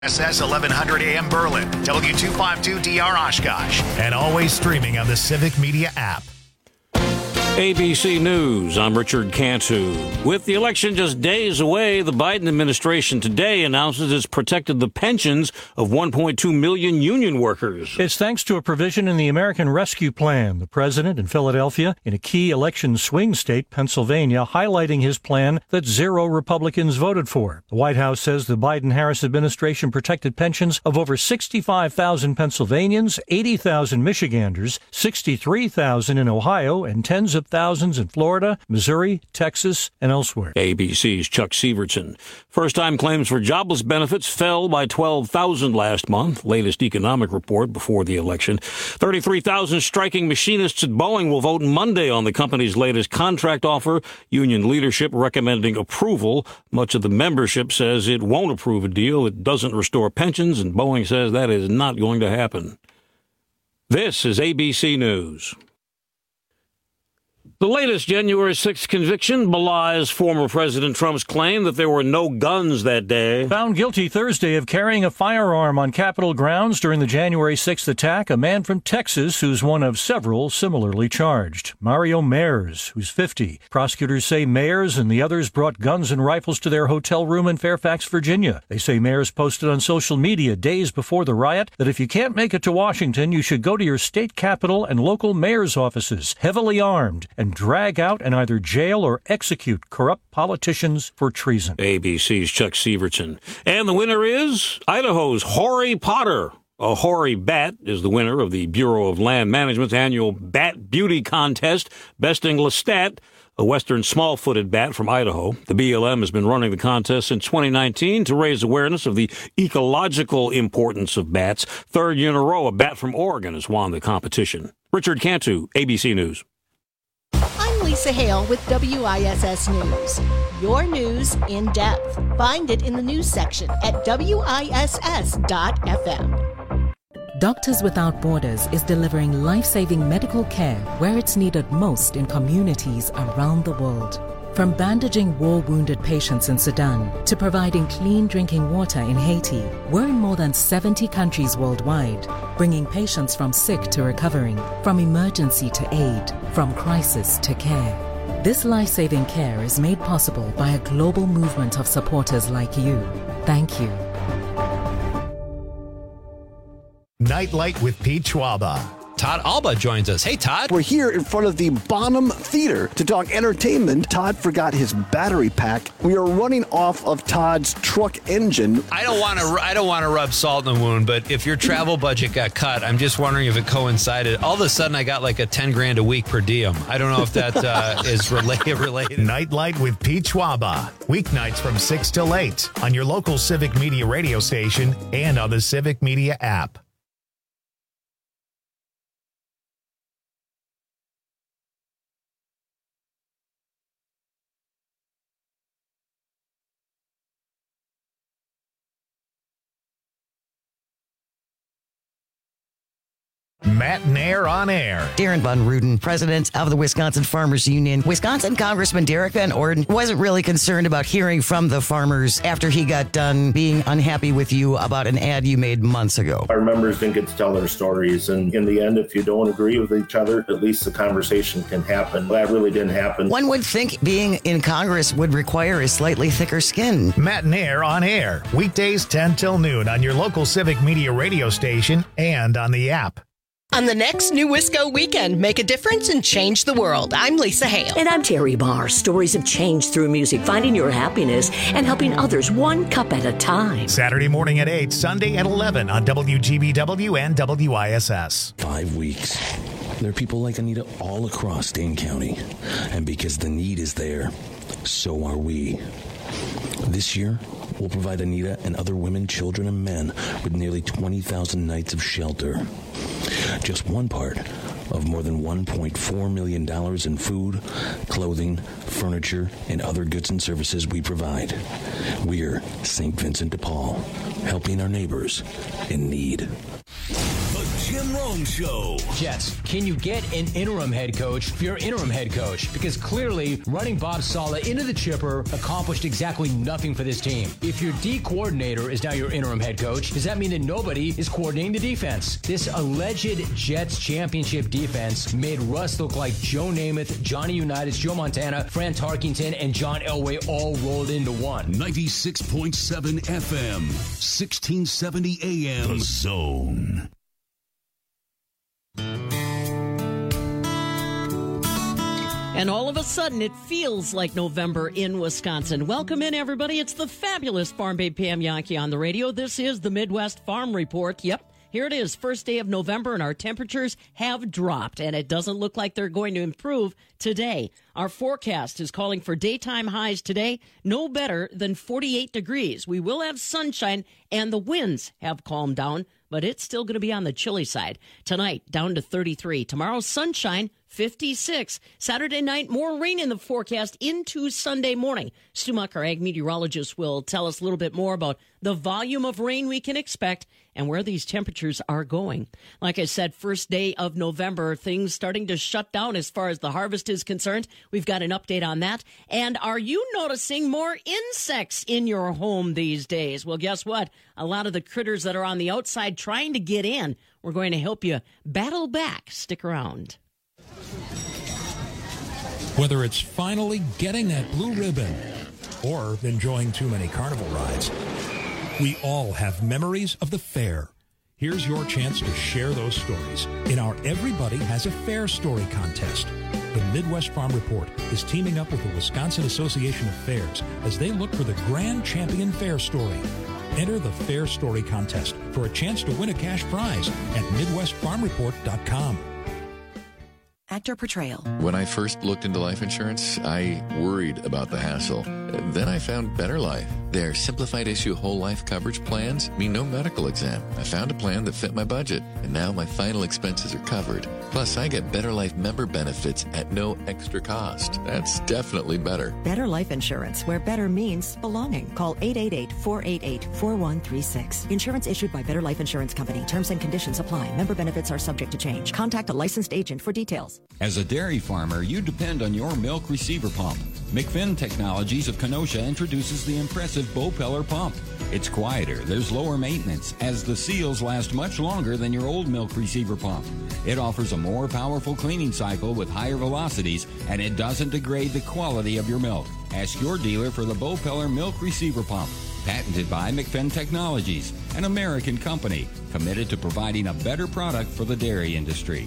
SS 1100 AM Berlin, W252DR Oshkosh, and always streaming on the Civic Media app. ABC News, I'm Richard Cantu. With the election just days away, the Biden administration today announces it's protected the pensions of 1.2 million union workers. It's thanks to a provision in the American Rescue Plan. The president in Philadelphia, in a key election swing state, Pennsylvania, highlighting his plan that 0 Republicans voted for. The White House says the Biden-Harris administration protected pensions of over 65,000 Pennsylvanians, 80,000 Michiganders, 63,000 in Ohio, and tens of thousands in Florida, Missouri, Texas, and elsewhere. ABC's Chuck Severson. First-time claims for jobless benefits fell by 12,000 last month, latest economic report before the election. 33,000 striking machinists at Boeing will vote Monday on the company's latest contract offer. Union leadership recommending approval. Much of the membership says it won't approve a deal. It doesn't restore pensions, and Boeing says that is not going to happen. This is ABC News. The latest January 6th conviction belies former President Trump's claim that there were no guns that day. Found guilty Thursday of carrying a firearm on Capitol grounds during the January 6th attack, a man from Texas who's one of several similarly charged. Mario Mayers, who's 50. Prosecutors say Mayers and the others brought guns and rifles to their hotel room in Fairfax, Virginia. They say Mayers posted on social media days before the riot that if you can't make it to Washington, you should go to your state capitol and local mayor's offices, heavily armed, and drag out and either jail or execute corrupt politicians for treason. ABC's Chuck Severson. And the winner is Idaho's Horry Potter. A Horry bat is the winner of the Bureau of Land Management's annual Bat Beauty Contest, besting Lestat, a western small-footed bat from Idaho. The BLM has been running the contest since 2019 to raise awareness of the ecological importance of bats. Third year in a row, a bat from Oregon has won the competition. Richard Cantu, ABC News. I'm Lisa Hale with WISS News. Your news in depth. Find it in the news section at WISS.FM. Doctors Without Borders is delivering life-saving medical care where it's needed most in communities around the world. From bandaging war-wounded patients in Sudan to providing clean drinking water in Haiti, we're in more than 70 countries worldwide, bringing patients from sick to recovering, from emergency to aid, from crisis to care. This life-saving care is made possible by a global movement of supporters like you. Thank you. Nightlight with Pete Schwaba. Todd Alba joins us. Hey, Todd. We're here in front of the Bonham Theater to talk entertainment. Todd forgot his battery pack. We are running off of Todd's truck engine. I don't want to rub salt in the wound, but if your travel budget got cut, I'm just wondering if it coincided. All of a sudden, I got like a $10,000 a week per diem. I don't know if that is related. Nightlight with Pete Schwaba. Weeknights from 6 till 8 on your local Civic Media radio station and on the Civic Media app. Matt Nair on air. Darren Von Ruden, president of the Wisconsin Farmers Union. Wisconsin Congressman Derek Van Orden wasn't really concerned about hearing from the farmers after he got done being unhappy with you about an ad you made months ago. Our members didn't get to tell their stories, and in the end, if you don't agree with each other, at least the conversation can happen. That really didn't happen. One would think being in Congress would require a slightly thicker skin. Matt Nair on air. Weekdays 10 till noon on your local Civic Media radio station and on the app. On the next New Wisco Weekend, make a difference and change the world. I'm Lisa Hale. And I'm Terry Barr. Stories of change through music, finding your happiness and helping others one cup at a time. Saturday morning at 8, Sunday at 11 on WGBW and WISS. 5 weeks. There are people like Anita all across Dane County. And because the need is there, so are we. This year, we'll provide Anita and other women, children, and men with nearly 20,000 nights of shelter. Just one part of more than $1.4 million in food, clothing, furniture, and other goods and services we provide. We're St. Vincent de Paul, helping our neighbors in need. The Jim Rome Show. Jets, can you get an interim head coach for your interim head coach? Because clearly, running Bob Saleh into the chipper accomplished exactly nothing for this team. If your D coordinator is now your interim head coach, does that mean that nobody is coordinating the defense? This alleged Jets championship defense made Russ look like Joe Namath, Johnny Unitas, Joe Montana, Fran Tarkington, and John Elway all rolled into one. 96.7 FM, 1670 AM. The Zone. And all of a sudden, it feels like November in Wisconsin. Welcome in, everybody. It's the fabulous Farm Babe Pam Yankee on the radio. This is the Midwest Farm Report. Yep. Here it is, first day of November, and our temperatures have dropped, and it doesn't look like they're going to improve today. Our forecast is calling for daytime highs today, no better than 48 degrees. We will have sunshine, and the winds have calmed down, but it's still going to be on the chilly side. Tonight, down to 33. Tomorrow, sunshine, 56. Saturday night, more rain in the forecast into Sunday morning. Stu Muck, our ag meteorologist, will tell us a little bit more about the volume of rain we can expect and where these temperatures are going. Like I said, first day of November, things starting to shut down as far as the harvest is concerned. We've got an update on that. And are you noticing more insects in your home these days? Well, guess what? A lot of the critters that are on the outside trying to get in, we're going to help you battle back. Stick around. Whether it's finally getting that blue ribbon or enjoying too many carnival rides, we all have memories of the fair. Here's your chance to share those stories in our Everybody Has a Fair Story contest. The Midwest Farm Report is teaming up with the Wisconsin Association of Fairs as they look for the grand champion fair story. Enter the Fair Story contest for a chance to win a cash prize at MidwestFarmReport.com. Actor portrayal. When I first looked into life insurance, I worried about the hassle. Then I found Better Life. Their simplified issue whole life coverage plans mean no medical exam. I found a plan that fit my budget, and now my final expenses are covered. Plus, I get Better Life member benefits at no extra cost. That's definitely better. Better Life Insurance, where better means belonging. Call 888-488-4136. Insurance issued by Better Life Insurance Company. Terms and conditions apply. Member benefits are subject to change. Contact a licensed agent for details. As a dairy farmer, you depend on your milk receiver pump. McFinn Technologies of Kenosha introduces the impressive Bopeller pump. It's quieter, there's lower maintenance, as the seals last much longer than your old milk receiver pump. It offers a more powerful cleaning cycle with higher velocities, and it doesn't degrade the quality of your milk. Ask your dealer for the Bopeller milk receiver pump. Patented by McFinn Technologies, an American company committed to providing a better product for the dairy industry.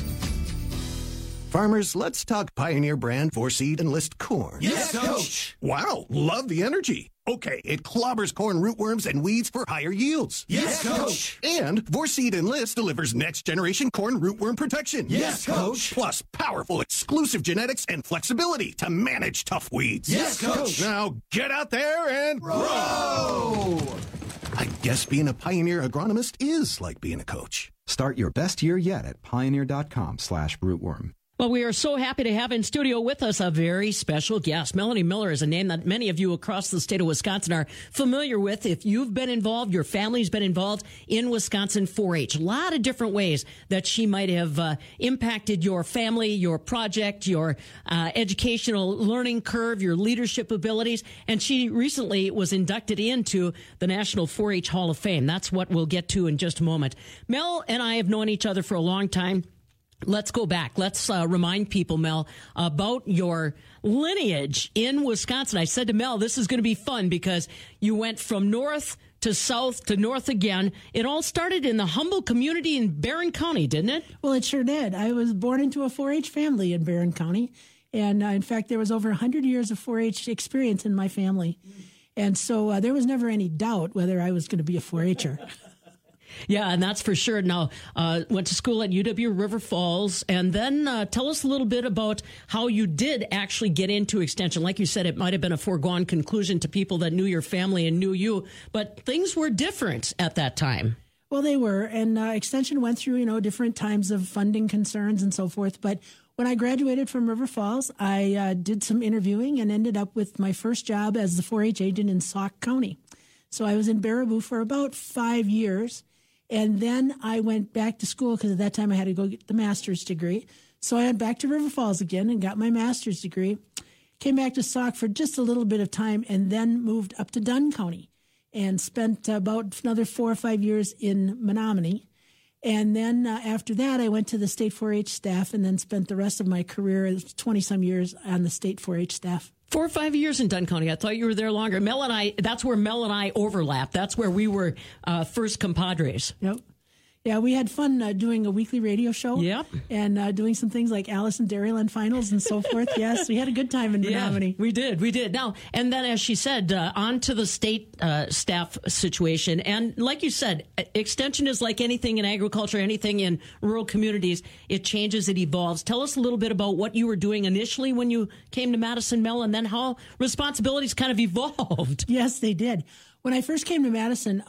Farmers, let's talk Pioneer brand 4-seed Enlist corn. Yes, Coach! Wow, love the energy. Okay, it clobbers corn rootworms and weeds for higher yields. Yes, Coach! And 4-seed Enlist delivers next-generation corn rootworm protection. Yes, Coach! Plus powerful exclusive genetics and flexibility to manage tough weeds. Yes, Coach! Now get out there and grow! I guess being a Pioneer agronomist is like being a coach. Start your best year yet at pioneer.com/rootworm. Well, we are so happy to have in studio with us a very special guest. Melanie Miller is a name that many of you across the state of Wisconsin are familiar with. If you've been involved, your family's been involved in Wisconsin 4-H. A lot of different ways that she might have impacted your family, your project, your educational learning curve, your leadership abilities. And she recently was inducted into the National 4-H Hall of Fame. That's what we'll get to in just a moment. Mel and I have known each other for a long time. Let's go back. Let's remind people, Mel, about your lineage in Wisconsin. I said to Mel, this is going to be fun because you went from north to south to north again. It all started in the humble community in Barron County, didn't it? Well, it sure did. I was born into a 4-H family in Barron County. And in fact, there was over 100 years of 4-H experience in my family. And so there was never any doubt whether I was going to be a 4-Her. Yeah, and that's for sure. Now, went to school at UW River Falls, and then tell us a little bit about how you did actually get into Extension. Like you said, it might have been a foregone conclusion to people that knew your family and knew you, but things were different at that time. Well, they were, and Extension went through, different times of funding concerns and so forth, but when I graduated from River Falls, I did some interviewing and ended up with my first job as the 4-H agent in Sauk County. So I was in Baraboo for about 5 years. And then I went back to school because at that time I had to go get the master's degree. So I went back to River Falls again and got my master's degree. Came back to Sauk for just a little bit of time and then moved up to Dunn County and spent about another 4 or 5 years in Menominee. And then after that, I went to the state 4-H staff and then spent the rest of my career, 20-some years, on the state 4-H staff. 4 or 5 years in Dunn County. I thought you were there longer. Mel and I, that's where Mel and I overlap. That's where we were first compadres. Yep. Yeah, we had fun doing a weekly radio show. Yep. And doing some things like Alice and Dairyland finals and so forth. Yes, we had a good time in Menominee. Yeah, we did. Now, and then as she said, on to the state staff situation. And like you said, extension is like anything in agriculture, anything in rural communities. It changes, it evolves. Tell us a little bit about what you were doing initially when you came to Madison, Mel, and then how responsibilities kind of evolved. Yes, they did. When I first came to Madison,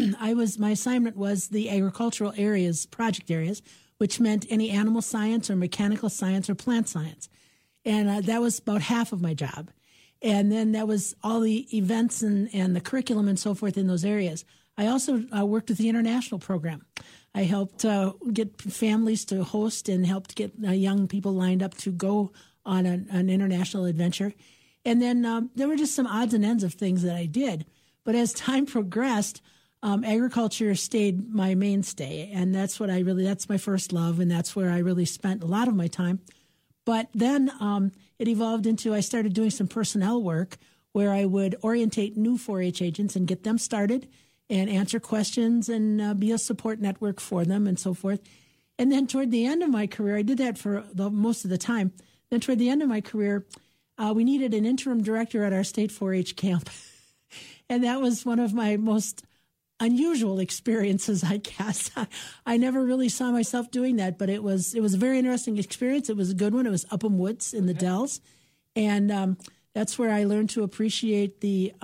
my assignment was the agricultural areas, project areas, which meant any animal science or mechanical science or plant science. And that was about half of my job. And then that was all the events and the curriculum and so forth in those areas. I also worked with the international program. I helped get families to host and helped get young people lined up to go on an international adventure. And then there were just some odds and ends of things that I did. But as time progressed, agriculture stayed my mainstay, and that's my first love, and that's where I really spent a lot of my time. But then it evolved into, I started doing some personnel work where I would orientate new 4-H agents and get them started and answer questions and be a support network for them and so forth. And then toward the end of my career, I did that for most of the time. Then toward the end of my career, we needed an interim director at our state 4-H camp. And that was one of my most unusual experiences, I guess. I never really saw myself doing that, but it was a very interesting experience. It was a good one. It was Upham Woods in the Dells. And that's where I learned to appreciate the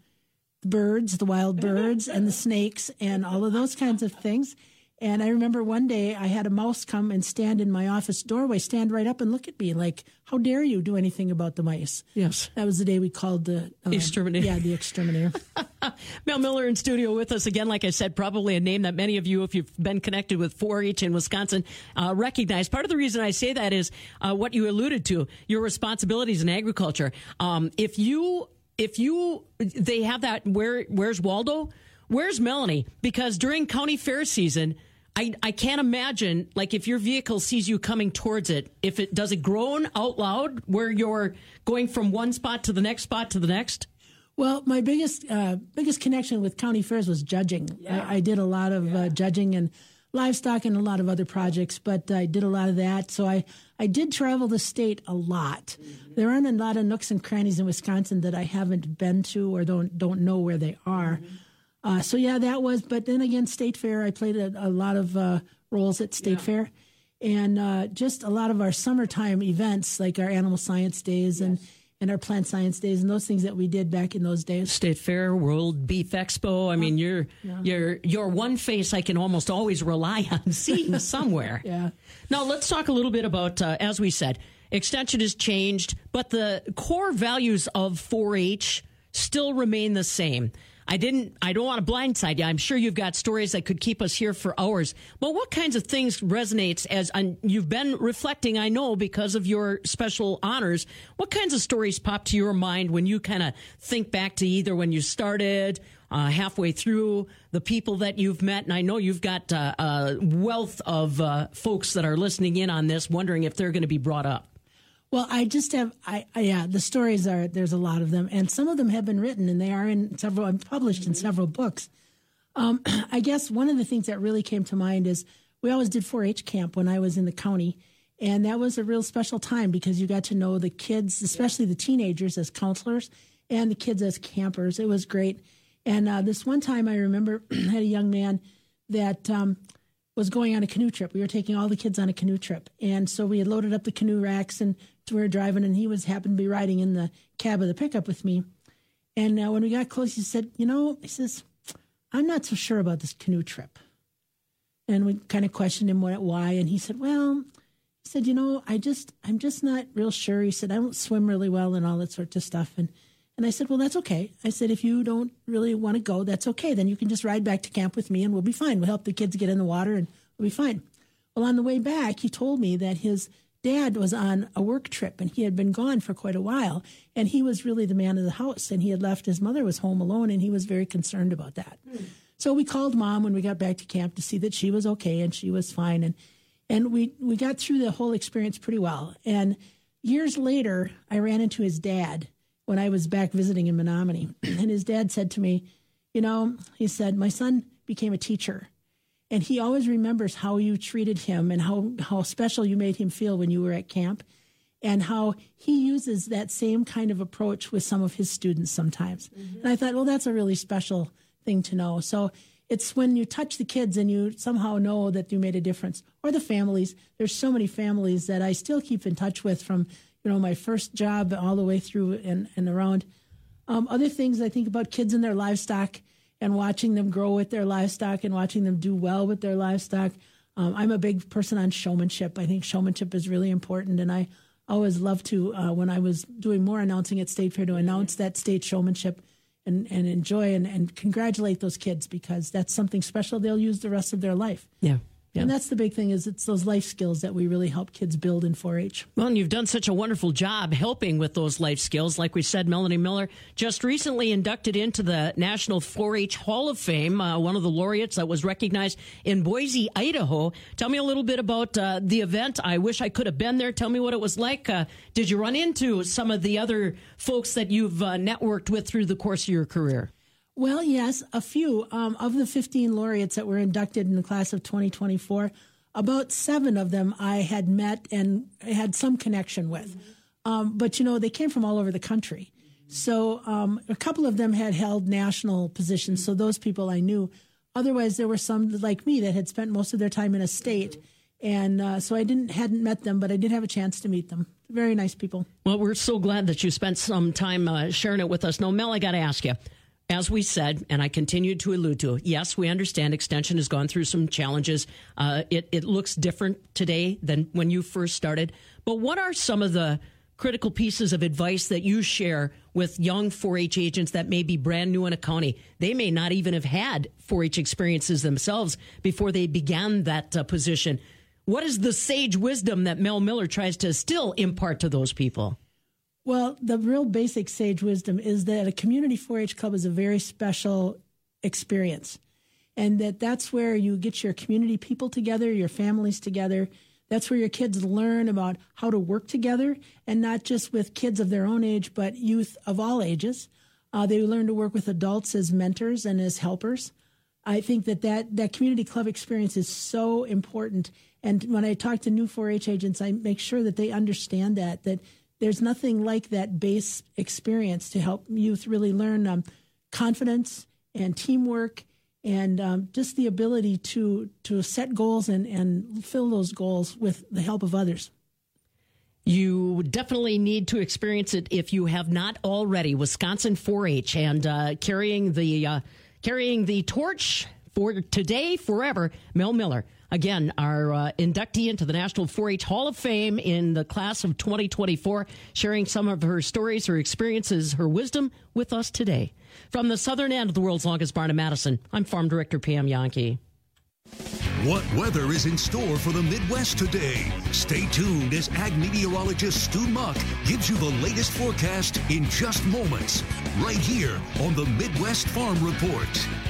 birds, the wild birds, and the snakes, and all of those kinds of things. And I remember one day I had a mouse come and stand in my office doorway, stand right up and look at me like, how dare you do anything about the mice? Yes. That was the day we called the... exterminator. Yeah, the exterminator. Mel Miller in studio with us again. Like I said, probably a name that many of you, if you've been connected with 4-H in Wisconsin, recognize. Part of the reason I say that is what you alluded to, your responsibilities in agriculture. If they have that, where's Waldo? Where's Melanie? Because during county fair season, I can't imagine, like, if your vehicle sees you coming towards it, does it groan out loud where you're going from one spot to the next spot to the next? Well, my biggest connection with county fairs was judging. Yeah. I did a lot of judging and livestock and a lot of other projects, but I did a lot of that. So I did travel the state a lot. Mm-hmm. There aren't a lot of nooks and crannies in Wisconsin that I haven't been to or don't know where they are. Mm-hmm. So yeah, that was, but then again, State Fair, I played a lot of roles at State Fair, and just a lot of our summertime events, like our animal science days and our plant science days and those things that we did back in those days. State Fair, World Beef Expo. I mean, you're one face I can almost always rely on seeing somewhere. Yeah. Now let's talk a little bit about, as we said, extension has changed, but the core values of 4-H still remain the same. I don't want to blindside you. I'm sure you've got stories that could keep us here for hours. But what kinds of things resonates you've been reflecting, I know, because of your special honors. What kinds of stories pop to your mind when you kind of think back to either when you started, halfway through, the people that you've met? And I know you've got a wealth of folks that are listening in on this, wondering if they're going to be brought up. Well, I just have, the stories there's a lot of them, and some of them have been written, and they are published in several books. I guess one of the things that really came to mind is we always did 4-H camp when I was in the county, and that was a real special time because you got to know the kids, especially the teenagers, as counselors, and the kids as campers. It was great. And this one time I remember I had a young man that was going on a canoe trip. We were taking all the kids on a canoe trip. And so we had loaded up the canoe racks and we were driving, and he happened to be riding in the cab of the pickup with me. And when we got close, he said, he says, I'm not so sure about this canoe trip. And we kind of questioned him why. And he said, I'm just not real sure. He said, I don't swim really well and all that sort of stuff. And And I said, well, that's okay. I said, if you don't really want to go, that's okay. Then you can just ride back to camp with me and we'll be fine. We'll help the kids get in the water and we'll be fine. Well, on the way back, he told me that his dad was on a work trip and he had been gone for quite a while. And he was really the man of the house. And he had left, his mother was home alone, and he was very concerned about that. So we called Mom when we got back to camp to see that she was okay and she was fine. And we got through the whole experience pretty well. And years later, I ran into his dad when I was back visiting in Menominee. And his dad said to me, he said, my son became a teacher. And he always remembers how you treated him and how special you made him feel when you were at camp, and how he uses that same kind of approach with some of his students sometimes. And I thought, well, that's a really special thing to know. So it's when you touch the kids and you somehow know that you made a difference. Or the families. There's so many families that I still keep in touch with from, my first job all the way through and around. Other things I think about kids and their livestock and watching them grow with their livestock and watching them do well with their livestock. I'm a big person on showmanship. I think showmanship is really important, and I always love to, when I was doing more announcing at State Fair, to announce that state showmanship and enjoy and congratulate those kids, because that's something special they'll use the rest of their life. Yeah. And that's the big thing, is it's those life skills that we really help kids build in 4-H. Well, and you've done such a wonderful job helping with those life skills. Like we said, Melanie Miller just recently inducted into the National 4-H Hall of Fame, one of the laureates that was recognized in Boise, Idaho. Tell me a little bit about the event. I wish I could have been there. Tell me what it was like. Did you run into some of the other folks that you've networked with through the course of your career? Well, yes, a few. Of the 15 laureates that were inducted in the class of 2024, about 7 of them I had met and had some connection with. But, they came from all over the country. So a couple of them had held national positions, so those people I knew. Otherwise, there were some like me that had spent most of their time in a state. And so I hadn't met them, but I did have a chance to meet them. Very nice people. Well, we're so glad that you spent some time sharing it with us. Now, Mel, I got to ask you. As we said, and I continued to allude to, yes, we understand Extension has gone through some challenges. It looks different today than when you first started. But what are some of the critical pieces of advice that you share with young 4-H agents that may be brand new in a county? They may not even have had 4-H experiences themselves before they began that position. What is the sage wisdom that Mel Miller tries to still impart to those people? Well, the real basic sage wisdom is that a community 4-H club is a very special experience, and that's where you get your community people together, your families together. That's where your kids learn about how to work together, and not just with kids of their own age, but youth of all ages. They learn to work with adults as mentors and as helpers. I think that community club experience is so important. And when I talk to new 4-H agents, I make sure that they understand that there's nothing like that base experience to help youth really learn confidence and teamwork and just the ability to set goals and fill those goals with the help of others. You definitely need to experience it if you have not already. Wisconsin 4-H and carrying the torch for today, forever, Mel Miller. Again, our inductee into the National 4-H Hall of Fame in the class of 2024, sharing some of her stories, her experiences, her wisdom with us today. From the southern end of the world's longest barn in Madison, I'm Farm Director Pam Yankee. What weather is in store for the Midwest today? Stay tuned as ag meteorologist Stu Muck gives you the latest forecast in just moments, right here on the Midwest Farm Report.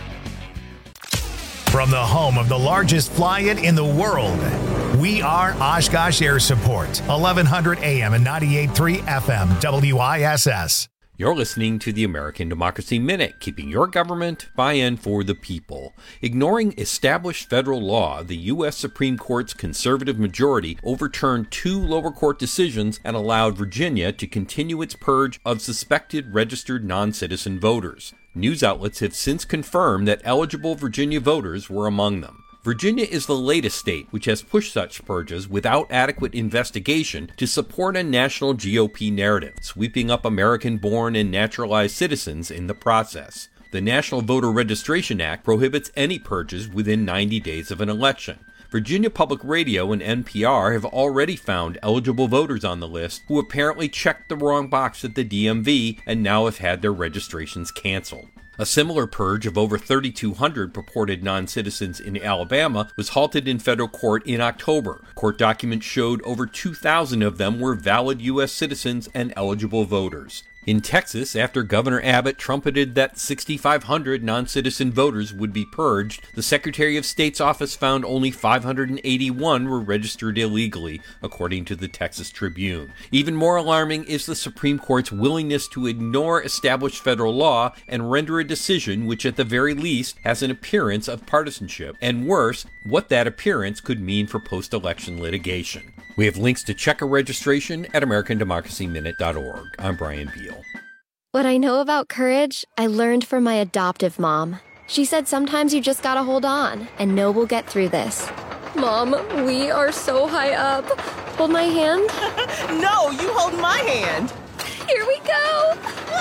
From the home of the largest fly-in in the world, we are Oshkosh Air Support, 1100 AM and 98.3 FM, WISS. You're listening to the American Democracy Minute, keeping your government buy-in for the people. Ignoring established federal law, the U.S. Supreme Court's conservative majority overturned 2 lower court decisions and allowed Virginia to continue its purge of suspected registered non-citizen voters. News outlets have since confirmed that eligible Virginia voters were among them. Virginia is the latest state which has pushed such purges without adequate investigation to support a national GOP narrative, sweeping up American-born and naturalized citizens in the process. The National Voter Registration Act prohibits any purges within 90 days of an election. Virginia Public Radio and NPR have already found eligible voters on the list who apparently checked the wrong box at the DMV and now have had their registrations canceled. A similar purge of over 3,200 purported non-citizens in Alabama was halted in federal court in October. Court documents showed over 2,000 of them were valid U.S. citizens and eligible voters. In Texas, after Governor Abbott trumpeted that 6,500 non-citizen voters would be purged, the Secretary of State's office found only 581 were registered illegally, according to the Texas Tribune. Even more alarming is the Supreme Court's willingness to ignore established federal law and render a decision which at the very least has an appearance of partisanship, and worse, what that appearance could mean for post-election litigation. We have links to check a registration at AmericanDemocracyMinute.org. I'm Brian Beal. What I know about courage, I learned from my adoptive mom. She said sometimes you just gotta hold on and know we'll get through this. Mom, we are so high up. Hold my hand. No, you hold my hand. Here we go.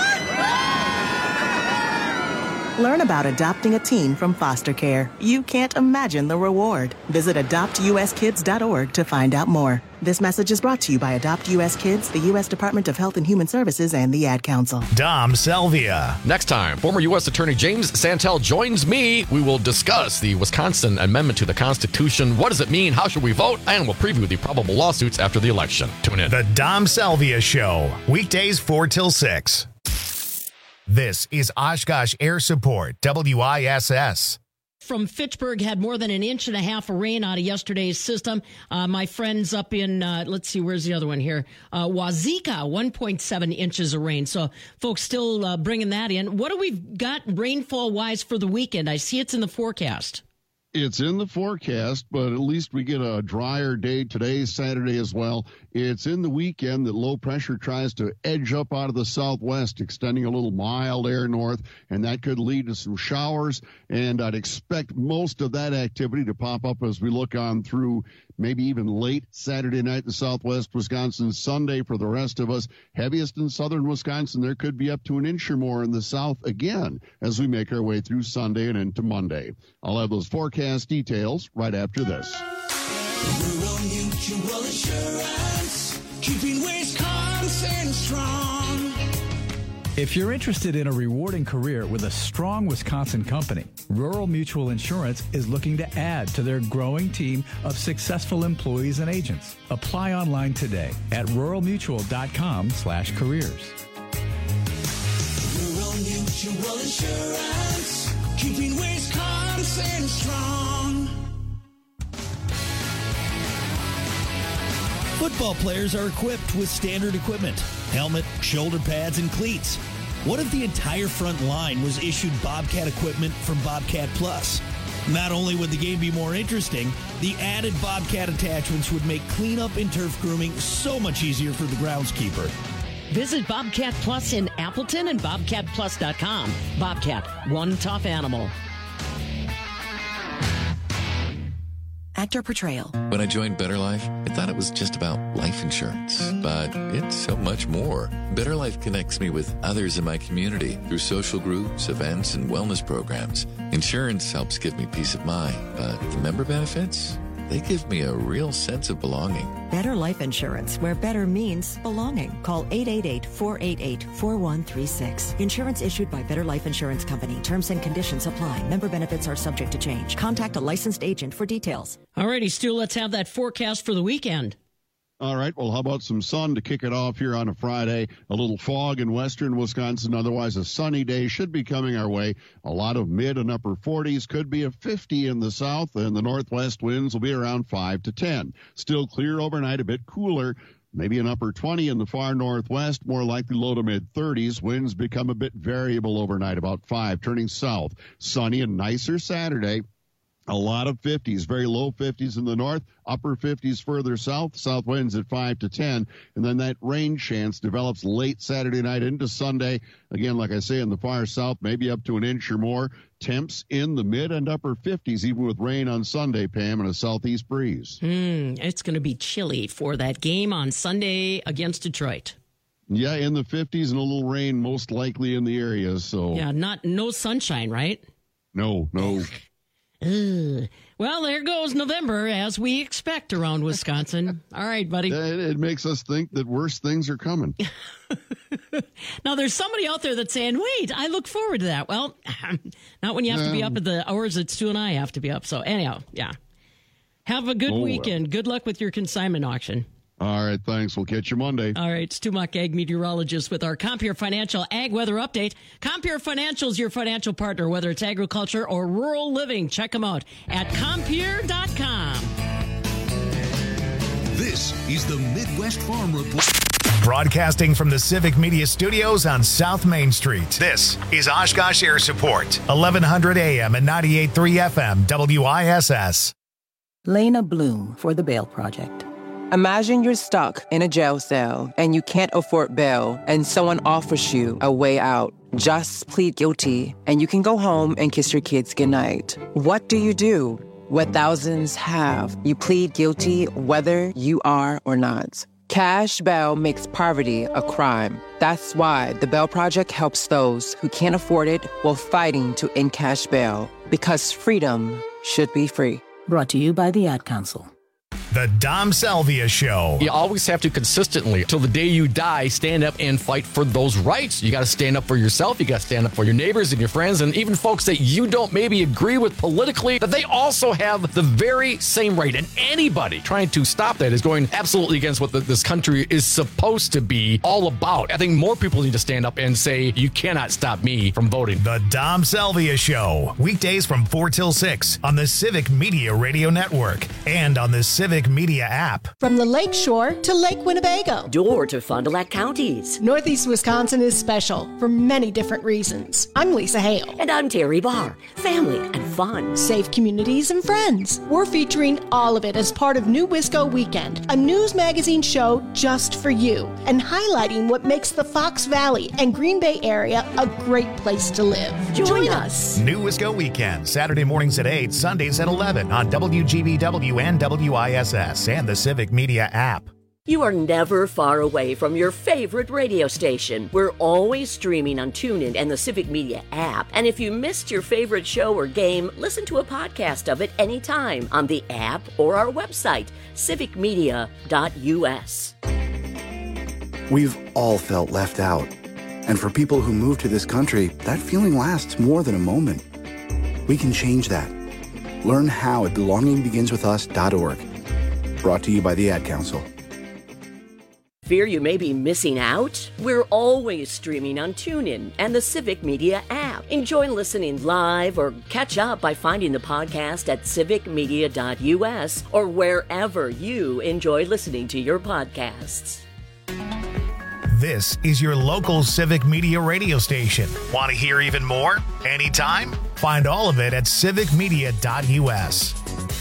Learn about adopting a teen from foster care. You can't imagine the reward. Visit adoptuskids.org to find out more. This message is brought to you by Adopt U.S. Kids, the U.S. Department of Health and Human Services, and the Ad Council. Dom Selvia. Next time, former U.S. Attorney James Santel joins me. We will discuss the Wisconsin Amendment to the Constitution. What does it mean? How should we vote? And we'll preview the probable lawsuits after the election. Tune in. The Dom Selvia Show. Weekdays 4 till 6. This is Oshkosh Air Support, WISS. From Fitchburg, had more than 1.5 inches of rain out of yesterday's system. My friends up in, let's see, where's the other one here? Wazeeka, 1.7 inches of rain. So folks still bringing that in. What do we got rainfall-wise for the weekend? I see it's in the forecast. It's in the forecast, but at least we get a drier day today, Saturday as well. It's in the weekend that low pressure tries to edge up out of the southwest, extending a little mild air north, and that could lead to some showers. And I'd expect most of that activity to pop up as we look on through maybe even late Saturday night in southwest Wisconsin, Sunday for the rest of us. Heaviest in southern Wisconsin, there could be up to 1 inch or more in the south again as we make our way through Sunday and into Monday. I'll have those forecast details right after this. Rural Mutual Insurance, keeping Wisconsin strong. If you're interested in a rewarding career with a strong Wisconsin company, Rural Mutual Insurance is looking to add to their growing team of successful employees and agents. Apply online today at ruralmutual.com/careers. Rural Mutual Insurance, keeping Wisconsin strong. Football players are equipped with standard equipment, helmet, shoulder pads, and cleats. What if the entire front line was issued Bobcat equipment from Bobcat Plus? Not only would the game be more interesting, the added Bobcat attachments would make cleanup and turf grooming so much easier for the groundskeeper. Visit Bobcat Plus in Appleton and BobcatPlus.com. Bobcat, one tough animal. Actor portrayal. When I joined Better Life, I thought it was just about life insurance, but it's so much more. Better Life connects me with others in my community through social groups, events, and wellness programs. Insurance helps give me peace of mind, but the member benefits, they give me a real sense of belonging. Better Life Insurance, where better means belonging. Call 888-488-4136. Insurance issued by Better Life Insurance Company. Terms and conditions apply. Member benefits are subject to change. Contact a licensed agent for details. All righty, Stu, let's have that forecast for the weekend. All right, well, how about some sun to kick it off here on a Friday? A little fog in western Wisconsin, otherwise a sunny day should be coming our way. A lot of mid and upper 40s, could be a 50 in the south, and the northwest winds will be around 5 to 10. Still clear overnight, a bit cooler. Maybe an upper 20 in the far northwest, more likely low to mid 30s. Winds become a bit variable overnight, about 5, turning south. Sunny and nicer Saturday. A lot of 50s, very low 50s in the north, upper 50s further south, south winds at 5 to 10. And then that rain chance develops late Saturday night into Sunday. Again, like I say, in the far south, maybe up to 1 inch or more. Temps in the mid and upper 50s, even with rain on Sunday, Pam, and a southeast breeze. It's going to be chilly for that game on Sunday against Detroit. Yeah, in the 50s and a little rain most likely in the area. So yeah, no sunshine, right? No. Ugh. Well, there goes November, as we expect around Wisconsin. All right, buddy. It makes us think that worse things are coming. Now, there's somebody out there that's saying, wait, I look forward to that. Well, not when you have to be up at the hours that Stu and I have to be up. So anyhow, yeah. Have a good weekend. Well. Good luck with your consignment auction. All right, thanks. We'll catch you Monday. All right, Stu Muck, ag meteorologist with our Compeer Financial Ag Weather Update. Compeer Financial is your financial partner, whether it's agriculture or rural living. Check them out at Compeer.com. This is the Midwest Farm Report. Broadcasting from the Civic Media Studios on South Main Street. This is Oshkosh Air Support, 1100 AM and 98.3 FM, WISS. Lena Bloom for the Bail Project. Imagine you're stuck in a jail cell and you can't afford bail and someone offers you a way out. Just plead guilty and you can go home and kiss your kids goodnight. What do? What thousands have. You plead guilty whether you are or not. Cash bail makes poverty a crime. That's why the Bail Project helps those who can't afford it while fighting to end cash bail. Because freedom should be free. Brought to you by the Ad Council. The Dom Salvia Show. You always have to consistently, till the day you die, stand up and fight for those rights. You got to stand up for yourself. You got to stand up for your neighbors and your friends and even folks that you don't maybe agree with politically, that they also have the very same right. And anybody trying to stop that is going absolutely against what this country is supposed to be all about. I think more people need to stand up and say, you cannot stop me from voting. The Dom Salvia Show. Weekdays from 4 till 6 on the Civic Media Radio Network and on the Civic Media app. From the Lake Shore to Lake Winnebago. Door to Fond du Lac counties. Northeast Wisconsin is special for many different reasons. I'm Lisa Hale. And I'm Terry Barr. Family and fun. Safe communities and friends. We're featuring all of it as part of New Wisco Weekend, a news magazine show just for you, and highlighting what makes the Fox Valley and Green Bay area a great place to live. Join us. New Wisco Weekend, Saturday mornings at 8, Sundays at 11 on WGBW and WISS and the Civic Media app. You are never far away from your favorite radio station. We're always streaming on TuneIn and the Civic Media app. And if you missed your favorite show or game, listen to a podcast of it anytime on the app or our website, civicmedia.us. We've all felt left out. And for people who move to this country, that feeling lasts more than a moment. We can change that. Learn how at belongingbeginswithus.org. Brought to you by the Ad Council. Fear you may be missing out? We're always streaming on TuneIn and the Civic Media app. Enjoy listening live or catch up by finding the podcast at civicmedia.us or wherever you enjoy listening to your podcasts. This is your local Civic Media radio station. Want to hear even more? Anytime? Find all of it at civicmedia.us.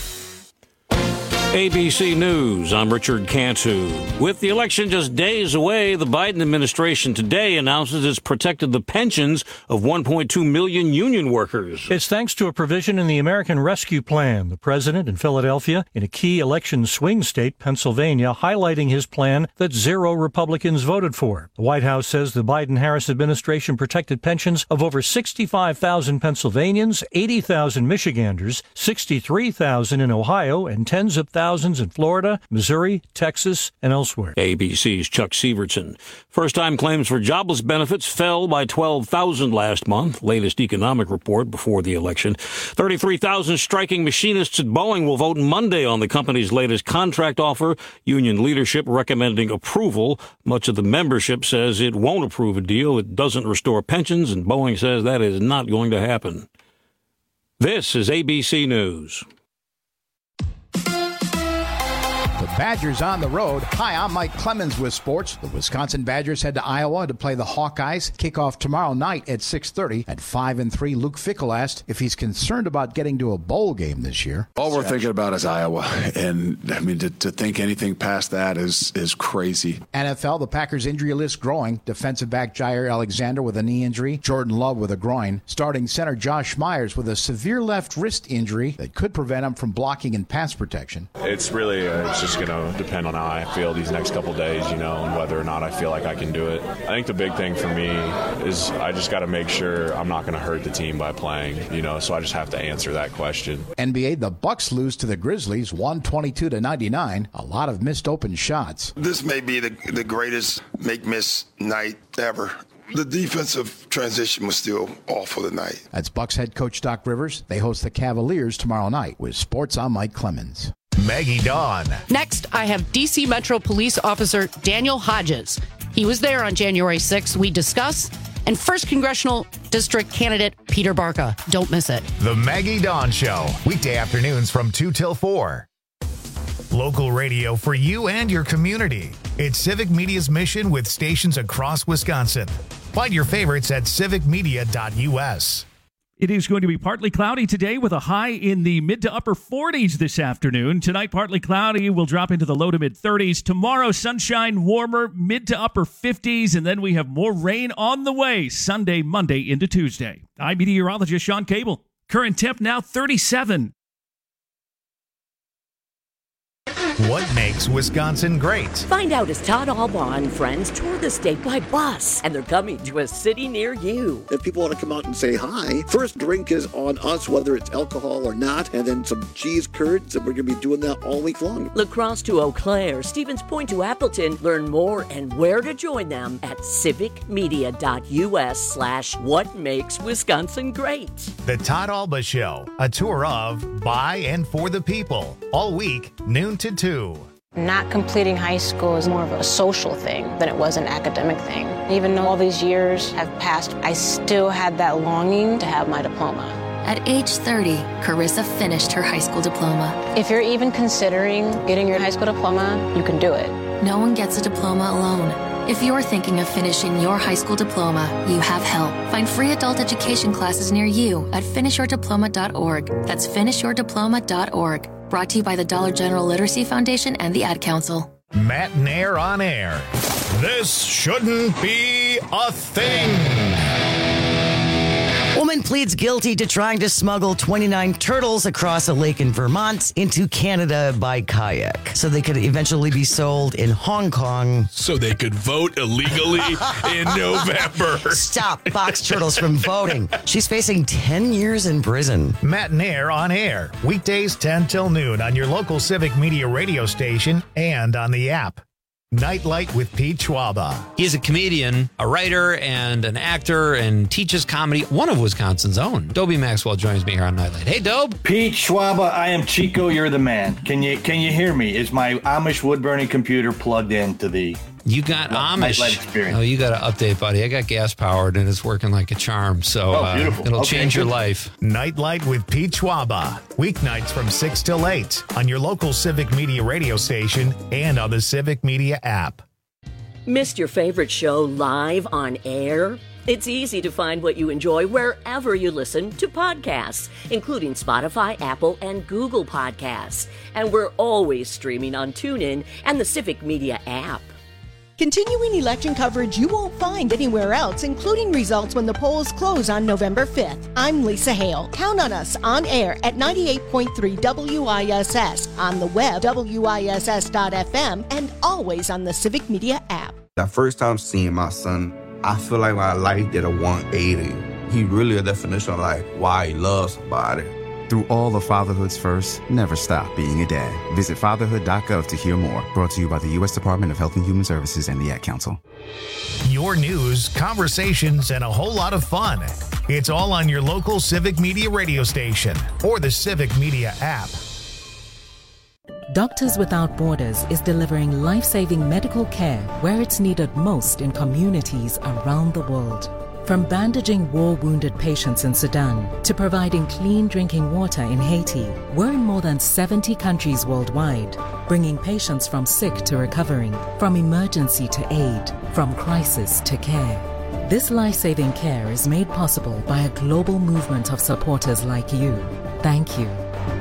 ABC News, I'm Richard Cantu. With the election just days away, the Biden administration today announces it's protected the pensions of 1.2 million union workers. It's thanks to a provision in the American Rescue Plan. The president in Philadelphia, in a key election swing state, Pennsylvania, highlighting his plan that 0 Republicans voted for. The White House says the Biden-Harris administration protected pensions of over 65,000 Pennsylvanians, 80,000 Michiganders, 63,000 in Ohio, and tens of thousands in Florida, Missouri, Texas, and elsewhere. ABC's Chuck Sievertson. First-time claims for jobless benefits fell by 12,000 last month, latest economic report before the election. 33,000 striking machinists at Boeing will vote Monday on the company's latest contract offer. Union leadership recommending approval. Much of the membership says it won't approve a deal that doesn't restore pensions, and Boeing says that is not going to happen. This is ABC News. Badgers on the road. Hi, I'm Mike Clemens with sports. The Wisconsin Badgers head to Iowa to play the Hawkeyes. Kickoff tomorrow night at 6:30. At 5-3, Luke Fickell asked if he's concerned about getting to a bowl game this year. All we're thinking about is Iowa, and I mean to think anything past that is crazy. NFL, the Packers injury list growing. Defensive back Jair Alexander with a knee injury. Jordan Love with a groin. Starting center Josh Myers with a severe left wrist injury that could prevent him from blocking in pass protection. It's really it's just going going to depend on how I feel these next couple days, and whether or not I feel like I can do it. I think the big thing for me is I just got to make sure I'm not going to hurt the team by playing, so I just have to answer that question. NBA, the Bucks lose to the Grizzlies 122-99. A lot of missed open shots. This may be the greatest make-miss night ever. The defensive transition was still awful tonight. That's Bucks head coach Doc Rivers. They host the Cavaliers tomorrow night. With sports, I'm Mike Clemens. Maggie Dawn. Next, I have D.C. Metro Police Officer Daniel Hodges. He was there on January 6th. We discuss. And 1st Congressional District candidate Peter Barca. Don't miss it. The Maggie Dawn Show. Weekday afternoons from 2 till 4. Local radio for you and your community. It's Civic Media's mission with stations across Wisconsin. Find your favorites at civicmedia.us. It is going to be partly cloudy today with a high in the mid to upper 40s this afternoon. Tonight, partly cloudy, will drop into the low to mid 30s. Tomorrow, sunshine, warmer, mid to upper 50s, and then we have more rain on the way Sunday, Monday into Tuesday. I'm meteorologist Sean Cable. Current temp now 37. What makes Wisconsin great? Find out as Todd Albaugh and friends tour the state by bus, and they're coming to a city near you. If people want to come out and say hi, first drink is on us, whether it's alcohol or not, and then some cheese curds, and we're going to be doing that all week long. La Crosse to Eau Claire, Stevens Point to Appleton. Learn more and where to join them at civicmedia.us/what makes Wisconsin great. The Todd Albaugh Show, a tour of, by, and for the people. All week, noon to 2. Not completing high school is more of a social thing than it was an academic thing. Even though all these years have passed, I still had that longing to have my diploma. At age 30, Carissa finished her high school diploma. If you're even considering getting your high school diploma, you can do it. No one gets a diploma alone. If you're thinking of finishing your high school diploma, you have help. Find free adult education classes near you at finishyourdiploma.org. That's finishyourdiploma.org. Brought to you by the Dollar General Literacy Foundation and the Ad Council. Matt Nair on air. This shouldn't be a thing. Woman pleads guilty to trying to smuggle 29 turtles across a lake in Vermont into Canada by kayak so they could eventually be sold in Hong Kong. So they could vote illegally in November. Stop box turtles from voting. She's facing 10 years in prison. Matt Nair on air. Weekdays 10 till noon on your local Civic Media radio station and on the app. Nightlight with Pete Schwaba. He is a comedian, a writer, and an actor, and teaches comedy, one of Wisconsin's own. Dobie Maxwell joins me here on Nightlight. Hey, Dobe. Pete Schwaba, I am Chico, you're the man. Can you hear me? Is my Amish wood-burning computer plugged into the... You got Amish. Experience? Oh, you got to update, buddy. I got gas-powered, and it's working like a charm, so it'll change your life. Nightlight with Pete Schwaba. Weeknights from 6 till 8 on your local Civic Media radio station and on the Civic Media app. Missed your favorite show live on air? It's easy to find what you enjoy wherever you listen to podcasts, including Spotify, Apple, and Google Podcasts. And we're always streaming on TuneIn and the Civic Media app. Continuing election coverage you won't find anywhere else, including results when the polls close on November 5th. I'm Lisa Hale. Count on us on air at 98.3 WISS, on the web, WISS.FM, and always on the Civic Media app. The first time seeing my son, I feel like my life did a 180. He really a definition of like why he loves somebody. Through all of fatherhood's first, never stop being a dad. Visit fatherhood.gov to hear more. Brought to you by the U.S. Department of Health and Human Services and the Ad Council. Your news, conversations, and a whole lot of fun. It's all on your local Civic Media radio station or the Civic Media app. Doctors Without Borders is delivering life-saving medical care where it's needed most in communities around the world. From bandaging war-wounded patients in Sudan to providing clean drinking water in Haiti, we're in more than 70 countries worldwide, bringing patients from sick to recovering, from emergency to aid, from crisis to care. This life-saving care is made possible by a global movement of supporters like you. Thank you.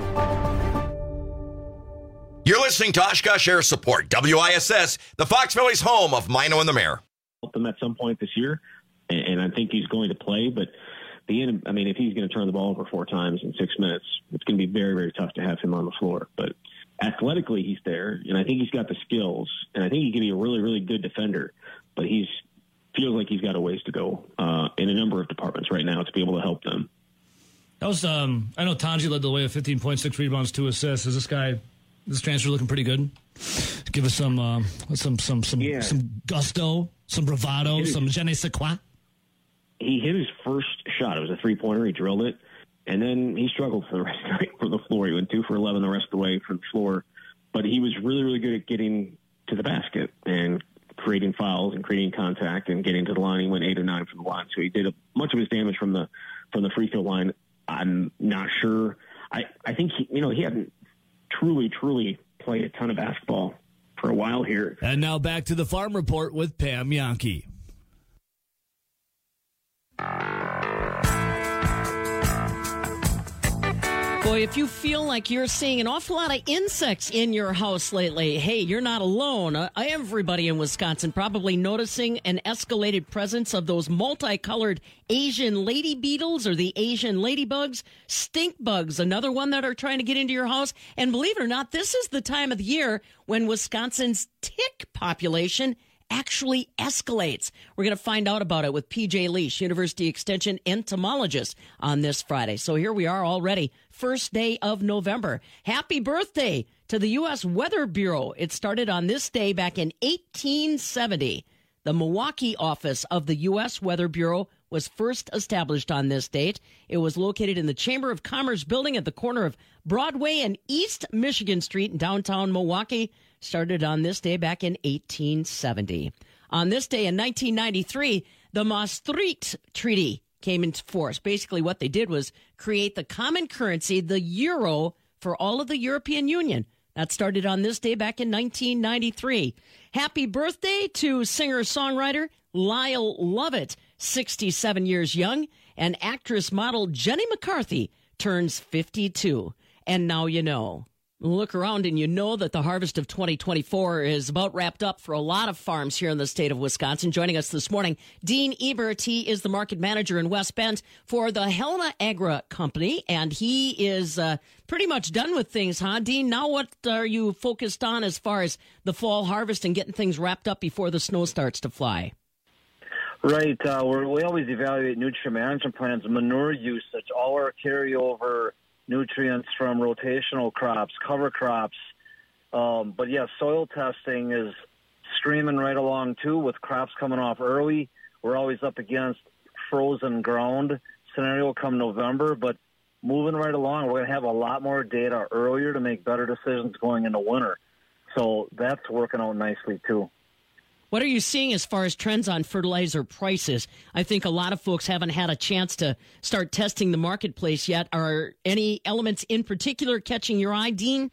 You're listening to Oshkosh Air Support, WISS, the Fox Valley's home of Mino and the Mayor. Help him at some point this year. And I think he's going to play, but if he's going to turn the ball over 4 times in 6 minutes, it's going to be very, very tough to have him on the floor. But athletically he's there, and I think he's got the skills, and I think he can be a really, really good defender. But feels like he's got a ways to go in a number of departments right now to be able to help them. That was I know Tanji led the way with 15.6 rebounds, 2 assists. Is this transfer looking pretty good? Give us some gusto, some bravado, some je ne sais quoi. He hit his first shot. It was a 3-pointer. He drilled it, and then he struggled for the rest of the night from the floor. He went 2 for 11 the rest of the way from the floor, but he was really, really good at getting to the basket and creating fouls and creating contact and getting to the line. He went 8 or 9 from the line, so he did much of his damage from the free throw line. I'm not sure. I think he hadn't truly played a ton of basketball for a while here. And now back to the Farm Report with Pam Yankee. Boy, if you feel like you're seeing an awful lot of insects in your house lately, hey, you're not alone. Everybody in Wisconsin probably noticing an escalated presence of those multicolored Asian lady beetles or the Asian ladybugs, stink bugs, another one that are trying to get into your house. And believe it or not, this is the time of the year when Wisconsin's tick population actually escalates. We're going to find out about it with PJ Leash, University Extension entomologist, on this Friday. So here we are already, first day of November. Happy birthday to the U.S. Weather Bureau. It started on this day back in 1870. The Milwaukee office of the U.S. Weather Bureau was first established on this date. It was located in the Chamber of Commerce building at the corner of Broadway and East Michigan Street in downtown Milwaukee. Started on this day back in 1870. On this day in 1993, the Maastricht Treaty came into force. Basically, what they did was create the common currency, the euro, for all of the European Union. That started on this day back in 1993. Happy birthday to singer-songwriter Lyle Lovett, 67 years young, and actress-model Jenny McCarthy turns 52. And now you know. Look around and you know that the harvest of 2024 is about wrapped up for a lot of farms here in the state of Wisconsin. Joining us this morning, Dean Ebert. He is the market manager in West Bend for the Helena Agra Company, and he is pretty much done with things, huh, Dean? Now what are you focused on as far as the fall harvest and getting things wrapped up before the snow starts to fly? Right. We always evaluate nutrient management plans, manure usage, all our carryover nutrients from rotational crops, cover crops. But yeah, soil testing is streaming right along too with crops coming off early. We're always up against frozen ground scenario come November, but moving right along, we're going to have a lot more data earlier to make better decisions going into winter. So that's working out nicely too. What are you seeing as far as trends on fertilizer prices? I think a lot of folks haven't had a chance to start testing the marketplace yet. Are any elements in particular catching your eye, Dean?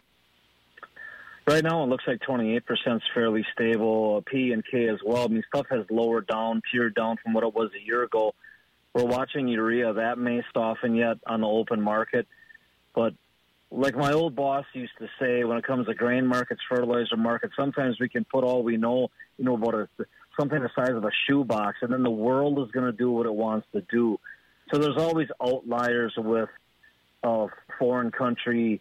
Right now, it looks like 28% is fairly stable. P and K as well. I mean, stuff has lowered down, peered down from what it was a year ago. We're watching urea. That may soften yet on the open market. But like my old boss used to say, when it comes to grain markets, fertilizer markets, sometimes we can put all we know, about something the size of a shoebox, and then the world is going to do what it wants to do. So there's always outliers with foreign country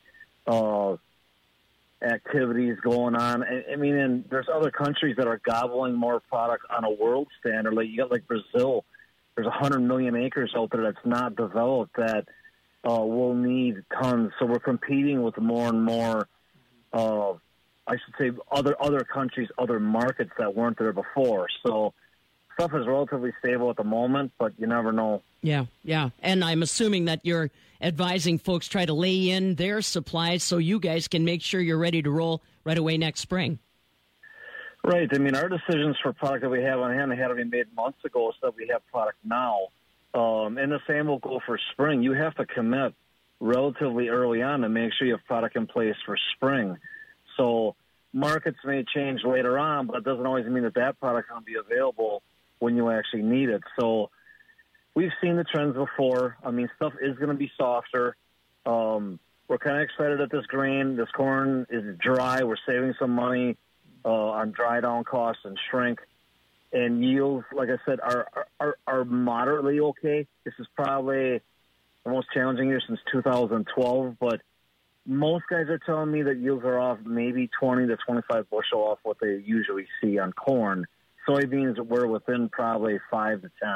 activities going on. I mean, and there's other countries that are gobbling more product on a world standard. Like you got like Brazil. There's 100 million acres out there that's not developed that will need tons. So we're competing with more and more, I should say, other countries, other markets that weren't there before. So stuff is relatively stable at the moment, but you never know. Yeah. And I'm assuming that you're advising folks try to lay in their supplies so you guys can make sure you're ready to roll right away next spring. Right. I mean, our decisions for product that we have on hand had to be made months ago so that we have product now. And the same will go for spring. You have to commit relatively early on to make sure you have product in place for spring. So markets may change later on, but it doesn't always mean that product is going to be available when you actually need it. So we've seen the trends before. I mean, stuff is going to be softer. We're kind of excited that this corn is dry. We're saving some money on dry down costs and shrink. And yields, like I said, are moderately okay. This is probably the most challenging year since 2012, but most guys are telling me that yields are off maybe 20 to 25 bushel off what they usually see on corn. Soybeans were within probably 5 to 10.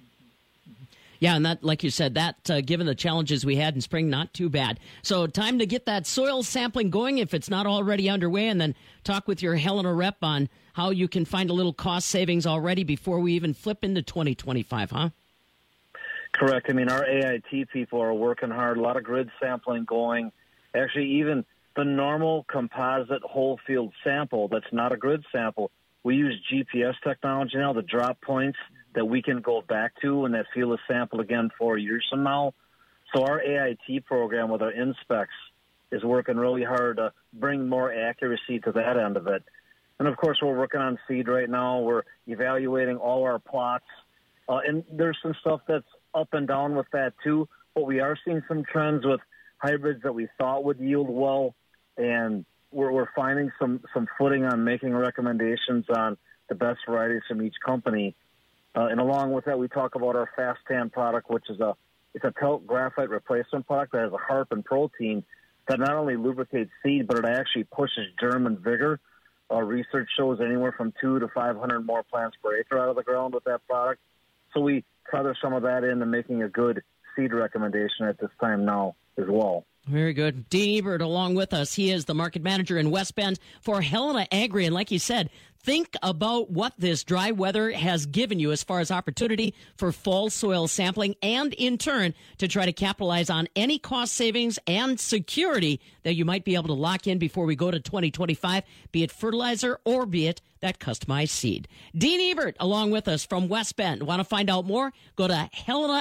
Yeah, and that, like you said, that given the challenges we had in spring, not too bad. So time to get that soil sampling going if it's not already underway, and then talk with your Helena rep on how you can find a little cost savings already before we even flip into 2025, huh? Correct. I mean, our AIT people are working hard. A lot of grid sampling going. Actually, even the normal composite whole field sample that's not a grid sample, we use GPS technology now, the drop points that we can go back to and that field is sampled again 4 years from now. So our AIT program with our inspects is working really hard to bring more accuracy to that end of it. And, of course, we're working on seed right now. We're evaluating all our plots. And there's some stuff that's up and down with that, too. But we are seeing some trends with hybrids that we thought would yield well. And we're finding some footing on making recommendations on the best varieties from each company. And along with that, we talk about our Fast Tan product, which is it's a pelt graphite replacement product that has a harp and protein that not only lubricates seed, but it actually pushes germ and vigor. Research shows anywhere from 200 to 500 more plants per acre out of the ground with that product. So we feather some of that into making a good seed recommendation at this time now as well. Very good. Dean Ebert along with us. He is the market manager in West Bend for Helena Agri. And like you said, think about what this dry weather has given you as far as opportunity for fall soil sampling and, in turn, to try to capitalize on any cost savings and security that you might be able to lock in before we go to 2025, be it fertilizer or be it that customized seed. Dean Ebert along with us from West Bend. Want to find out more? Go to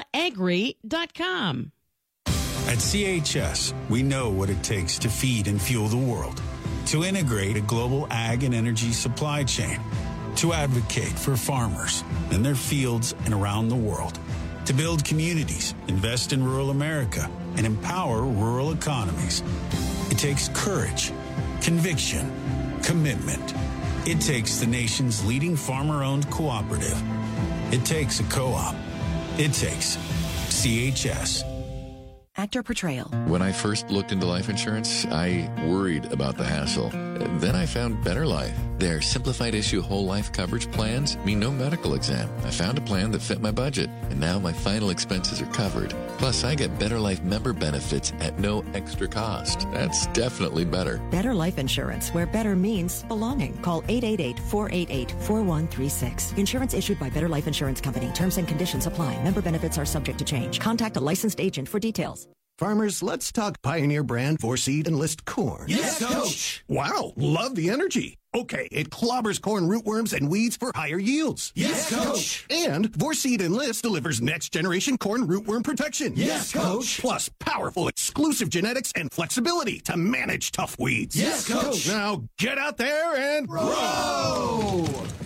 helenaagri.com. At CHS, we know what it takes to feed and fuel the world, to integrate a global ag and energy supply chain, to advocate for farmers in their fields and around the world, to build communities, invest in rural America, and empower rural economies. It takes courage, conviction, commitment. It takes the nation's leading farmer-owned cooperative. It takes a co-op. It takes CHS. Actor portrayal. When I first looked into life insurance, I worried about the hassle. Then I found Better Life. Their simplified issue whole life coverage plans mean no medical exam. I found a plan that fit my budget, and now my final expenses are covered. Plus, I get Better Life member benefits at no extra cost. That's definitely better. Better Life Insurance, where better means belonging. Call 888-488-4136. Insurance issued by Better Life Insurance Company. Terms and conditions apply. Member benefits are subject to change. Contact a licensed agent for details. Farmers, let's talk Pioneer brand 4-Seed Enlist corn. Yes, Coach! Wow, love the energy. Okay, it clobbers corn rootworms and weeds for higher yields. Yes, Coach! And 4-Seed Enlist delivers next-generation corn rootworm protection. Yes, Coach! Plus powerful exclusive genetics and flexibility to manage tough weeds. Yes, Coach! Now get out there and grow!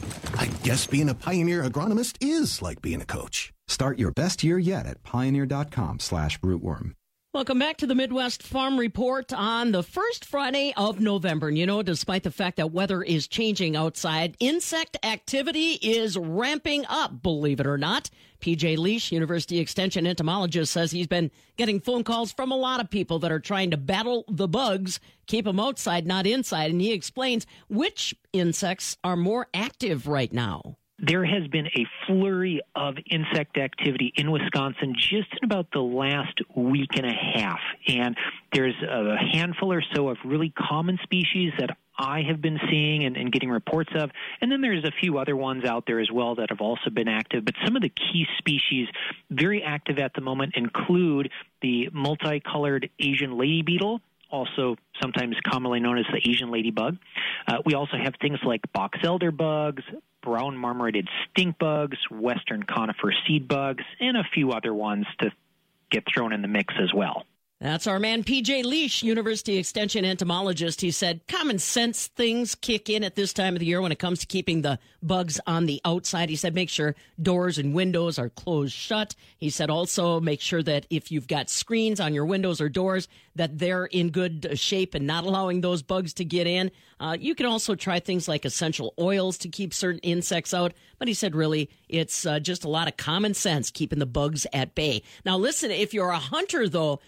I guess being a Pioneer agronomist is like being a coach. Start your best year yet at pioneer.com/rootworm. Welcome back to the Midwest Farm Report on the first Friday of November. And you know, despite the fact that weather is changing outside, insect activity is ramping up, believe it or not. PJ Leash, University Extension entomologist, says he's been getting phone calls from a lot of people that are trying to battle the bugs, keep them outside, not inside. And he explains which insects are more active right now. There has been a flurry of insect activity in Wisconsin just in about the last week and a half. And there's a handful or so of really common species that I have been seeing and getting reports of. And then there's a few other ones out there as well that have also been active. But some of the key species very active at the moment include the multicolored Asian lady beetle, also sometimes commonly known as the Asian ladybug. We also have things like box elder bugs, brown marmorated stink bugs, western conifer seed bugs, and a few other ones to get thrown in the mix as well. That's our man, PJ Leash, University Extension entomologist. He said common sense things kick in at this time of the year when it comes to keeping the bugs on the outside. He said make sure doors and windows are closed shut. He said also make sure that if you've got screens on your windows or doors, that they're in good shape and not allowing those bugs to get in. You can also try things like essential oils to keep certain insects out. But he said really it's just a lot of common sense keeping the bugs at bay. Now listen, if you're a hunter, though, that's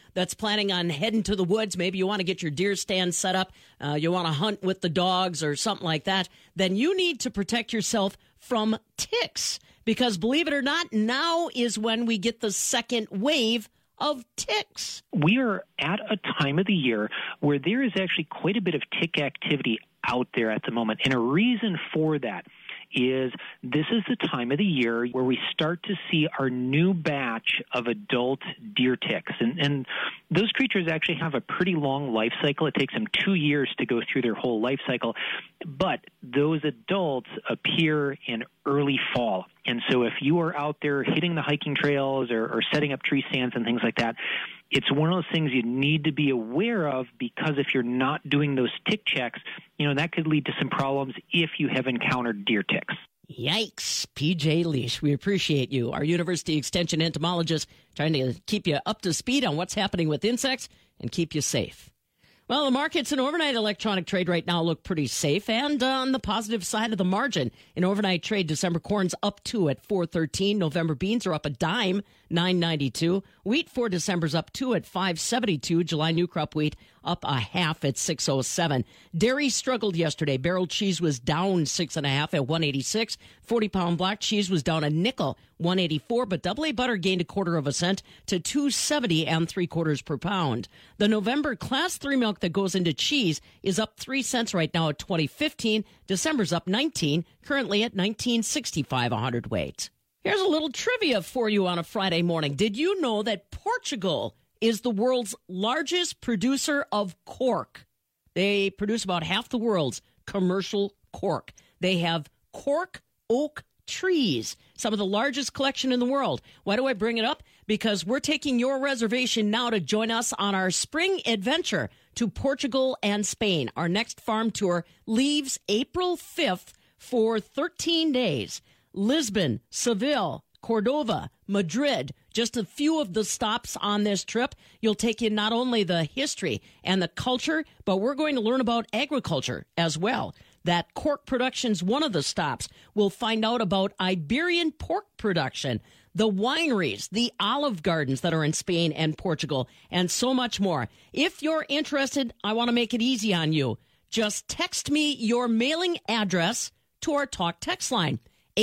planning on heading to the woods, maybe you want to get your deer stand set up, you want to hunt with the dogs or something like that, then you need to protect yourself from ticks. Because believe it or not, now is when we get the second wave of ticks. We are at a time of the year where there is actually quite a bit of tick activity out there at the moment. And a reason for that is this is the time of the year where we start to see our new batch of adult deer ticks. And those creatures actually have a pretty long life cycle. It takes them 2 years to go through their whole life cycle. But those adults appear in early fall. And so if you are out there hitting the hiking trails or setting up tree stands and things like that, it's one of those things you need to be aware of, because if you're not doing those tick checks, that could lead to some problems if you have encountered deer ticks. Yikes. PJ Leash, we appreciate you, our University Extension entomologist, trying to keep you up to speed on what's happening with insects and keep you safe. Well, the markets in overnight electronic trade right now look pretty safe and on the positive side of the margin. In overnight trade, December corn's up 2 at $4.13. November beans are up a dime, $9.92. Wheat for December's up 2 at $5.72. July new crop wheat up a half at $6.07. Dairy struggled yesterday. Barrel cheese was down 6.5 at $1.86. 40-pound black cheese was down a nickel, $1.84. But AA butter gained a quarter of a cent to $2.70 3/4 per pound. The November Class 3 milk that goes into cheese is up 3 cents right now at $20.15. December's up 19, currently at $19.65 a hundredweight. Here's a little trivia for you on a Friday morning. Did you know that Portugal is the world's largest producer of cork? They produce about half the world's commercial cork. They have cork oak trees, some of the largest collection in the world. Why do I bring it up? Because we're taking your reservation now to join us on our spring adventure to Portugal and Spain. Our next farm tour leaves April 5th for 13 days. Lisbon, Seville, Cordova, Madrid, just a few of the stops on this trip. You'll take in not only the history and the culture, but we're going to learn about agriculture as well. That cork production's one of the stops. We'll find out about Iberian pork production, the wineries, the olive gardens that are in Spain and Portugal, and so much more. If you're interested, I want to make it easy on you. Just text me your mailing address to our talk text line,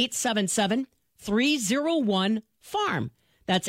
877-301-FARM. That's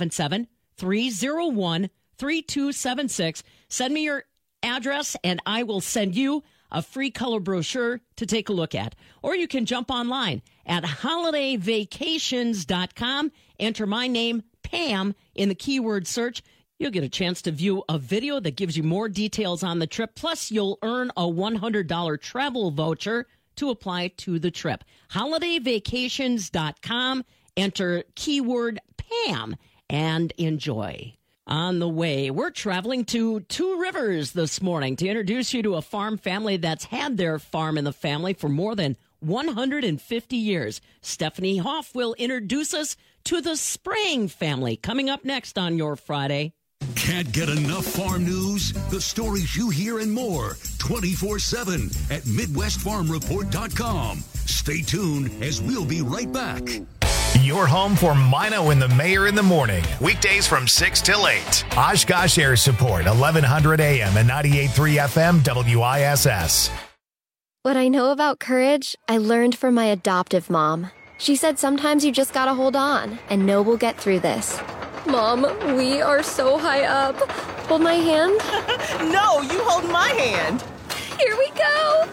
877-301-3276. Send me your address, and I will send you a free color brochure to take a look at. Or you can jump online at holidayvacations.com. Enter my name, Pam, in the keyword search. You'll get a chance to view a video that gives you more details on the trip. Plus, you'll earn a $100 travel voucher to apply to the trip. holidayvacations.com. Enter keyword Pam and enjoy. On the way, we're traveling to Two Rivers this morning to introduce you to a farm family that's had their farm in the family for more than 150 years. Stephanie Hoff will introduce us to the Spraying family coming up next on your Friday. Can't get enough farm news? The stories you hear and more 24/7 at MidwestFarmReport.com. Stay tuned as we'll be right back. Your home for Mino and the Mayor in the morning. Weekdays from 6 till 8. Oshkosh Air Support, 1100 AM and 98.3 FM WISS. What I know about courage, I learned from my adoptive mom. She said sometimes you just gotta hold on and know we'll get through this. Mom, we are so high up. Hold my hand. No, you hold my hand. Here we go.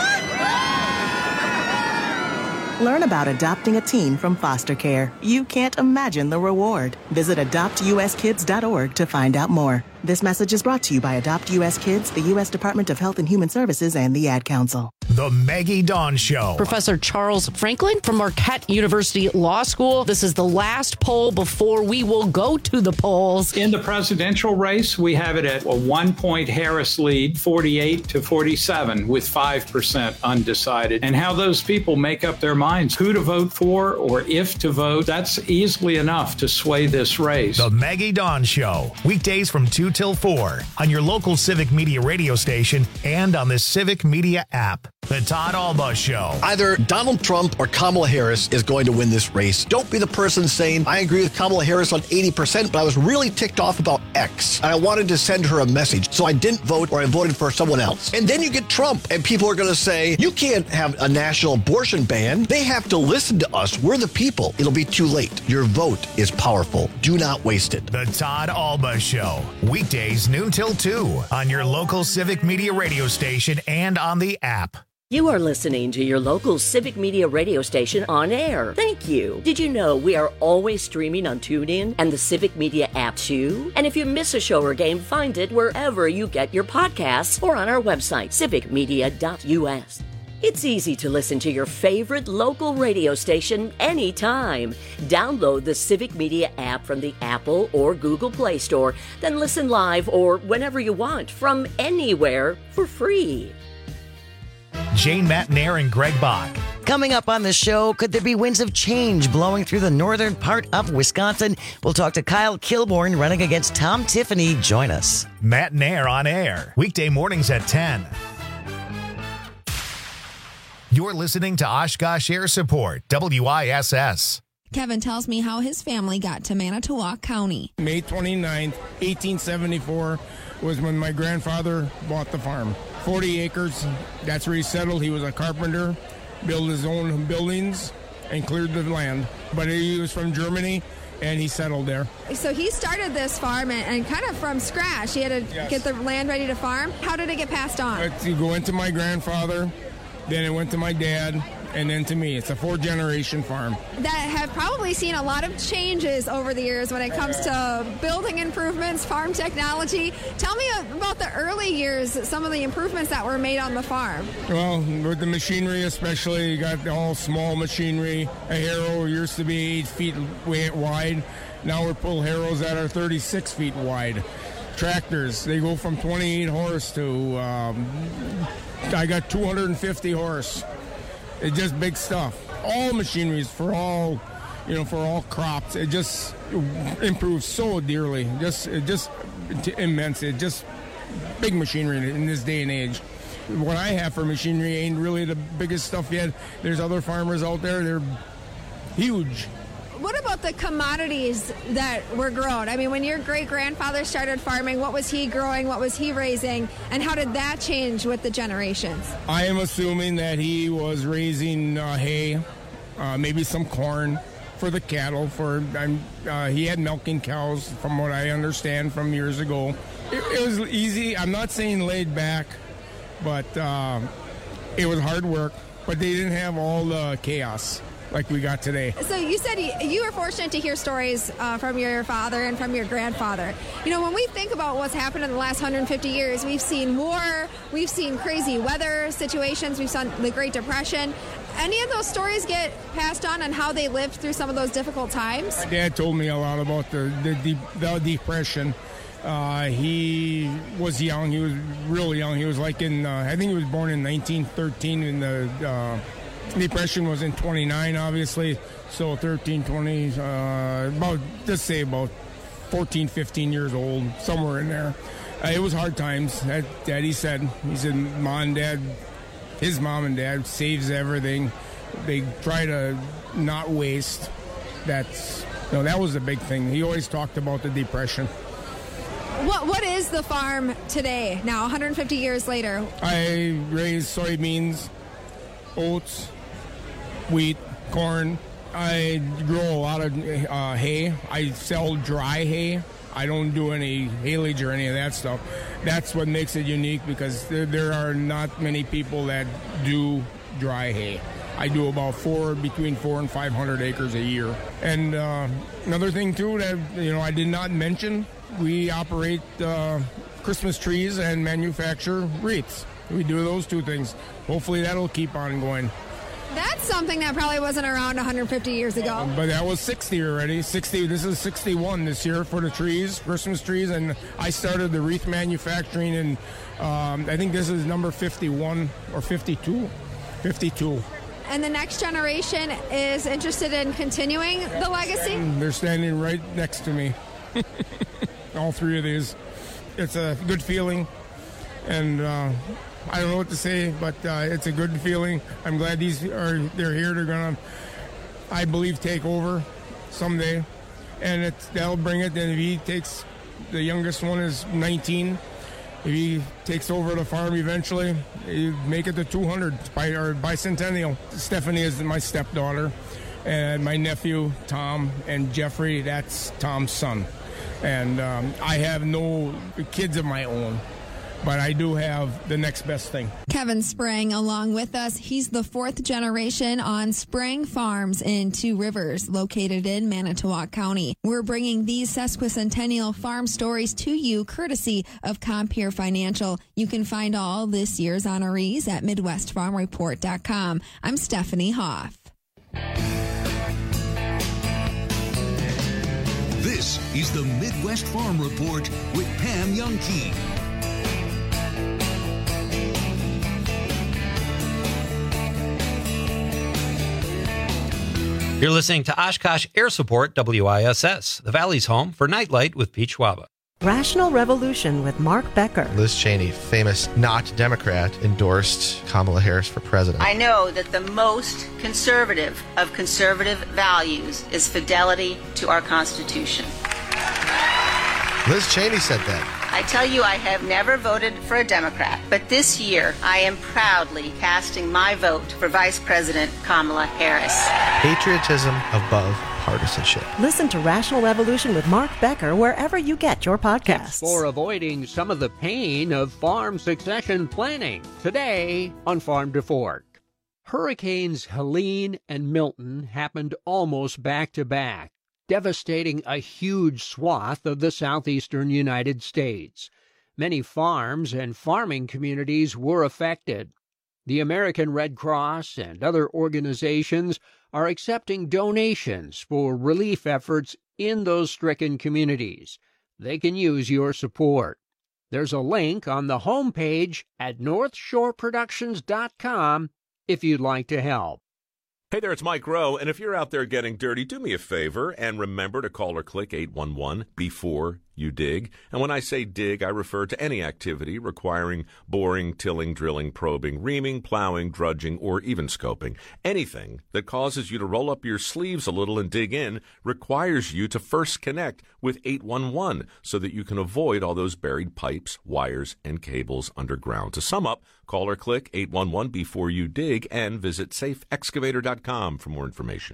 Learn about adopting a teen from foster care. You can't imagine the reward. Visit adoptuskids.org to find out more. This message is brought to you by Adopt U.S. Kids, the U.S. Department of Health and Human Services, and the Ad Council. The Maggie Dawn Show. Professor Charles Franklin from Marquette University Law School. This is the last poll before we will go to the polls. In the presidential race, we have it at a 1-point Harris lead, 48-47, with 5% undecided. And how those people make up their minds, who to vote for or if to vote, that's easily enough to sway this race. The Maggie Dawn Show. Weekdays from 2 till 4 on your local Civic Media radio station and on the Civic Media app. The Todd Alba Show. Either Donald Trump or Kamala Harris is going to win this race. Don't be the person saying, I agree with Kamala Harris on 80%, but I was really ticked off about X, and I wanted to send her a message, so I didn't vote or I voted for someone else. And then you get Trump, and people are going to say, you can't have a national abortion ban. They have to listen to us. We're the people. It'll be too late. Your vote is powerful. Do not waste it. The Todd Alba Show. Weekdays noon till 2 on your local Civic Media radio station and on the app. You are listening to your local Civic Media radio station on air. Thank you. Did you know we are always streaming on TuneIn and the Civic Media app too? And if you miss a show or game, find it wherever you get your podcasts or on our website, civicmedia.us. It's easy to listen to your favorite local radio station anytime. Download the Civic Media app from the Apple or Google Play Store, then listen live or whenever you want from anywhere for free. Jane Matnair and Greg Bach. Coming up on the show, could there be winds of change blowing through the northern part of Wisconsin? We'll talk to Kyle Kilborn running against Tom Tiffany. Join us. Matnair on air, weekday mornings at 10. You're listening to Oshkosh Air Support, WISS. Kevin tells me how his family got to Manitowoc County. May 29th, 1874 was when my grandfather bought the farm. 40 acres, that's where he settled. He was a carpenter, built his own buildings, and cleared the land. But he was from Germany, and he settled there. So he started this farm and kind of from scratch. He had to get the land ready to farm. How did it get passed on? You go into my grandfather, then it went to my dad, and then to me. It's a 4-generation farm. That have probably seen a lot of changes over the years when it comes to building improvements, farm technology. Tell me about the early years, some of the improvements that were made on the farm. Well, with the machinery especially, you got all small machinery. A harrow used to be 8 feet wide. Now we're pulling harrows that are 36 feet wide. Tractors, they go from 28 horse to, I got 250 horse. It's just big stuff. All machineries for all, for all crops. It just improves so dearly. Just immense. It just big machinery in this day and age. What I have for machinery ain't really the biggest stuff yet. There's other farmers out there. They're huge. What about the commodities that were grown? I mean, when your great-grandfather started farming, what was he growing? What was he raising? And how did that change with the generations? I am assuming that he was raising hay, maybe some corn for the cattle. He had milking cows, from what I understand from years ago. It was easy. I'm not saying laid back, but it was hard work. But they didn't have all the chaos like we got today. So you said you were fortunate to hear stories from your father and from your grandfather. When we think about what's happened in the last 150 years, we've seen war, we've seen crazy weather situations, we've seen the Great Depression. Any of those stories get passed on how they lived through some of those difficult times? My dad told me a lot about the Depression. He was young. He was really young. He was I think he was born in 1913 in the Depression was in 29, obviously, so 13, 20, about 14, 15 years old, somewhere in there. It was hard times, Daddy said. He said his mom and dad saves everything. They try to not waste. That was the big thing. He always talked about the Depression. What is the farm today, now 150 years later? I raise soybeans, oats, wheat, corn. I grow a lot of hay. I sell dry hay. I don't do any haylage or any of that stuff. That's what makes it unique, because there are not many people that do dry hay. I do about between 400 and 500 acres a year. And another thing too that I did not mention, we operate Christmas trees and manufacture wreaths. We do those two things. Hopefully that'll keep on going. That's something that probably wasn't around 150 years ago. But that was 60 already. 60. This is 61 this year for the trees, Christmas trees. And I started the wreath manufacturing in, I think this is number 51 or 52. 52. And the next generation is interested in continuing the legacy? They're standing right next to me. All three of these. It's a good feeling. And I don't know what to say, but it's a good feeling. I'm glad they're here. They're going to, I believe, take over someday. And they'll bring it. Then if he takes, the youngest one is 19. If he takes over the farm eventually, you make it to 200 bicentennial. Stephanie is my stepdaughter, and my nephew, Tom, and Jeffrey, that's Tom's son. And I have no kids of my own, but I do have the next best thing. Kevin Sprang along with us. He's the fourth generation on Sprang Farms in Two Rivers, located in Manitowoc County. We're bringing these sesquicentennial farm stories to you courtesy of Compeer Financial. You can find all this year's honorees at MidwestFarmReport.com. I'm Stephanie Hoff. This is the Midwest Farm Report with Pam Youngkey. You're listening to Oshkosh Air Support WISS, the Valley's home for Nightlight with Pete Schwaba. Rational Revolution with Mark Becker. Liz Cheney, famous not Democrat, endorsed Kamala Harris for president. I know that the most conservative of conservative values is fidelity to our Constitution. Liz Cheney said that. I tell you, I have never voted for a Democrat, but this year I am proudly casting my vote for Vice President Kamala Harris. Patriotism above partisanship. Listen to Rational Revolution with Mark Becker wherever you get your podcasts. For avoiding some of the pain of farm succession planning, today on Farm to Fork. Hurricanes Helene and Milton happened almost back to back, devastating a huge swath of the southeastern United States. Many farms and farming communities were affected. The American Red Cross and other organizations are accepting donations for relief efforts in those stricken communities. They can use your support. There's a link on the homepage at northshoreproductions.com if you'd like to help. Hey there, it's Mike Rowe, and if you're out there getting dirty, do me a favor and remember to call or click 811 before you dig. And when I say dig, I refer to any activity requiring boring, tilling, drilling, probing, reaming, plowing, drudging, or even scoping. Anything that causes you to roll up your sleeves a little and dig in requires you to first connect with 811 so that you can avoid all those buried pipes, wires, and cables underground. To sum up, call or click 811 before you dig and visit safeexcavator.com for more information.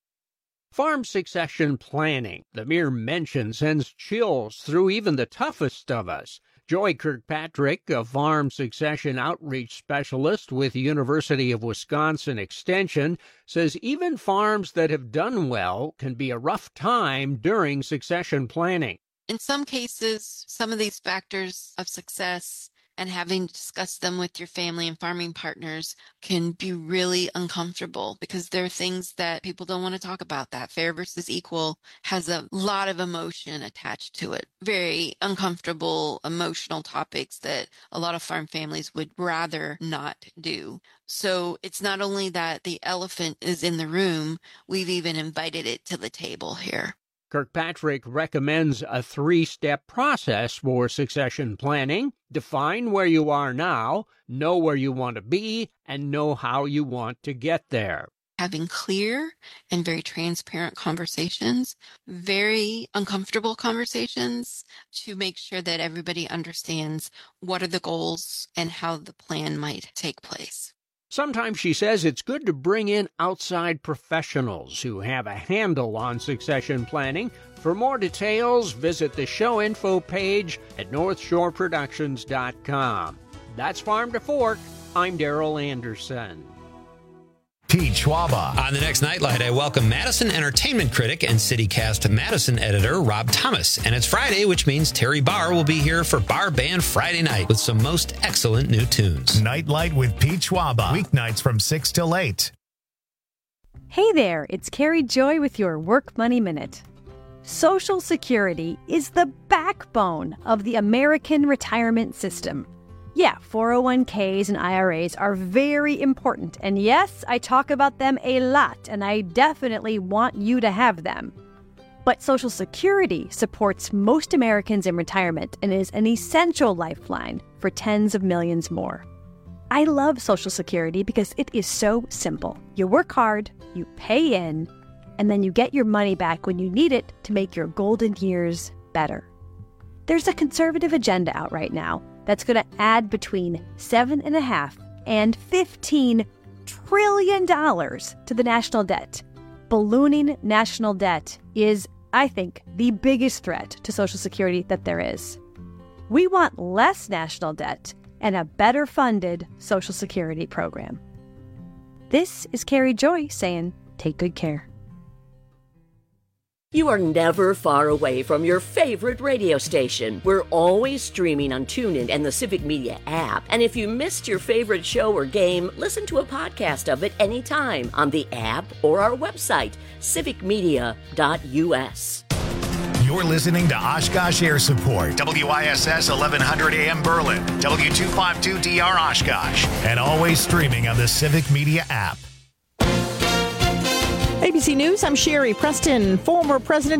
Farm succession planning. The mere mention sends chills through even the toughest of us. Joy Kirkpatrick, a farm succession outreach specialist with the University of Wisconsin Extension, says even farms that have done well can be a rough time during succession planning. In some cases, some of these factors of success and having discussed them with your family and farming partners can be really uncomfortable because there are things that people don't want to talk about. That fair versus equal has a lot of emotion attached to it. Very uncomfortable, emotional topics that a lot of farm families would rather not do. So it's not only that the elephant is in the room, we've even invited it to the table here. Kirkpatrick recommends a 3-step process for succession planning. Define where you are now, know where you want to be, and know how you want to get there. Having clear and very transparent conversations, very uncomfortable conversations to make sure that everybody understands what are the goals and how the plan might take place. Sometimes she says it's good to bring in outside professionals who have a handle on succession planning. For more details, visit the show info page at northshoreproductions.com. That's Farm to Fork. I'm Darrell Anderson. Pete Schwaba. On the next Nightlight, I welcome Madison entertainment critic and CityCast Madison editor Rob Thomas. And it's Friday, which means Terry Barr will be here for Bar Band Friday night with some most excellent new tunes. Nightlight with Pete Schwaba. Weeknights from 6 till 8. Hey there, it's Carrie Joy with your Work Money Minute. Social Security is the backbone of the American retirement system. Yeah, 401ks and IRAs are very important, and yes, I talk about them a lot, and I definitely want you to have them. But Social Security supports most Americans in retirement and is an essential lifeline for tens of millions more. I love Social Security because it is so simple. You work hard, you pay in, and then you get your money back when you need it to make your golden years better. There's a conservative agenda out right now that's going to add between $7.5 and $15 trillion to the national debt. Ballooning national debt is, I think, the biggest threat to Social Security that there is. We want less national debt and a better funded Social Security program. This is Carrie Joy saying, take good care. You are never far away from your favorite radio station. We're always streaming on TuneIn and the Civic Media app. And if you missed your favorite show or game, listen to a podcast of it anytime on the app or our website, civicmedia.us. You're listening to Oshkosh Air Support, WISS 1100 AM Berlin, W252DR Oshkosh, and always streaming on the Civic Media app. ABC News, I'm Sherry Preston. Former President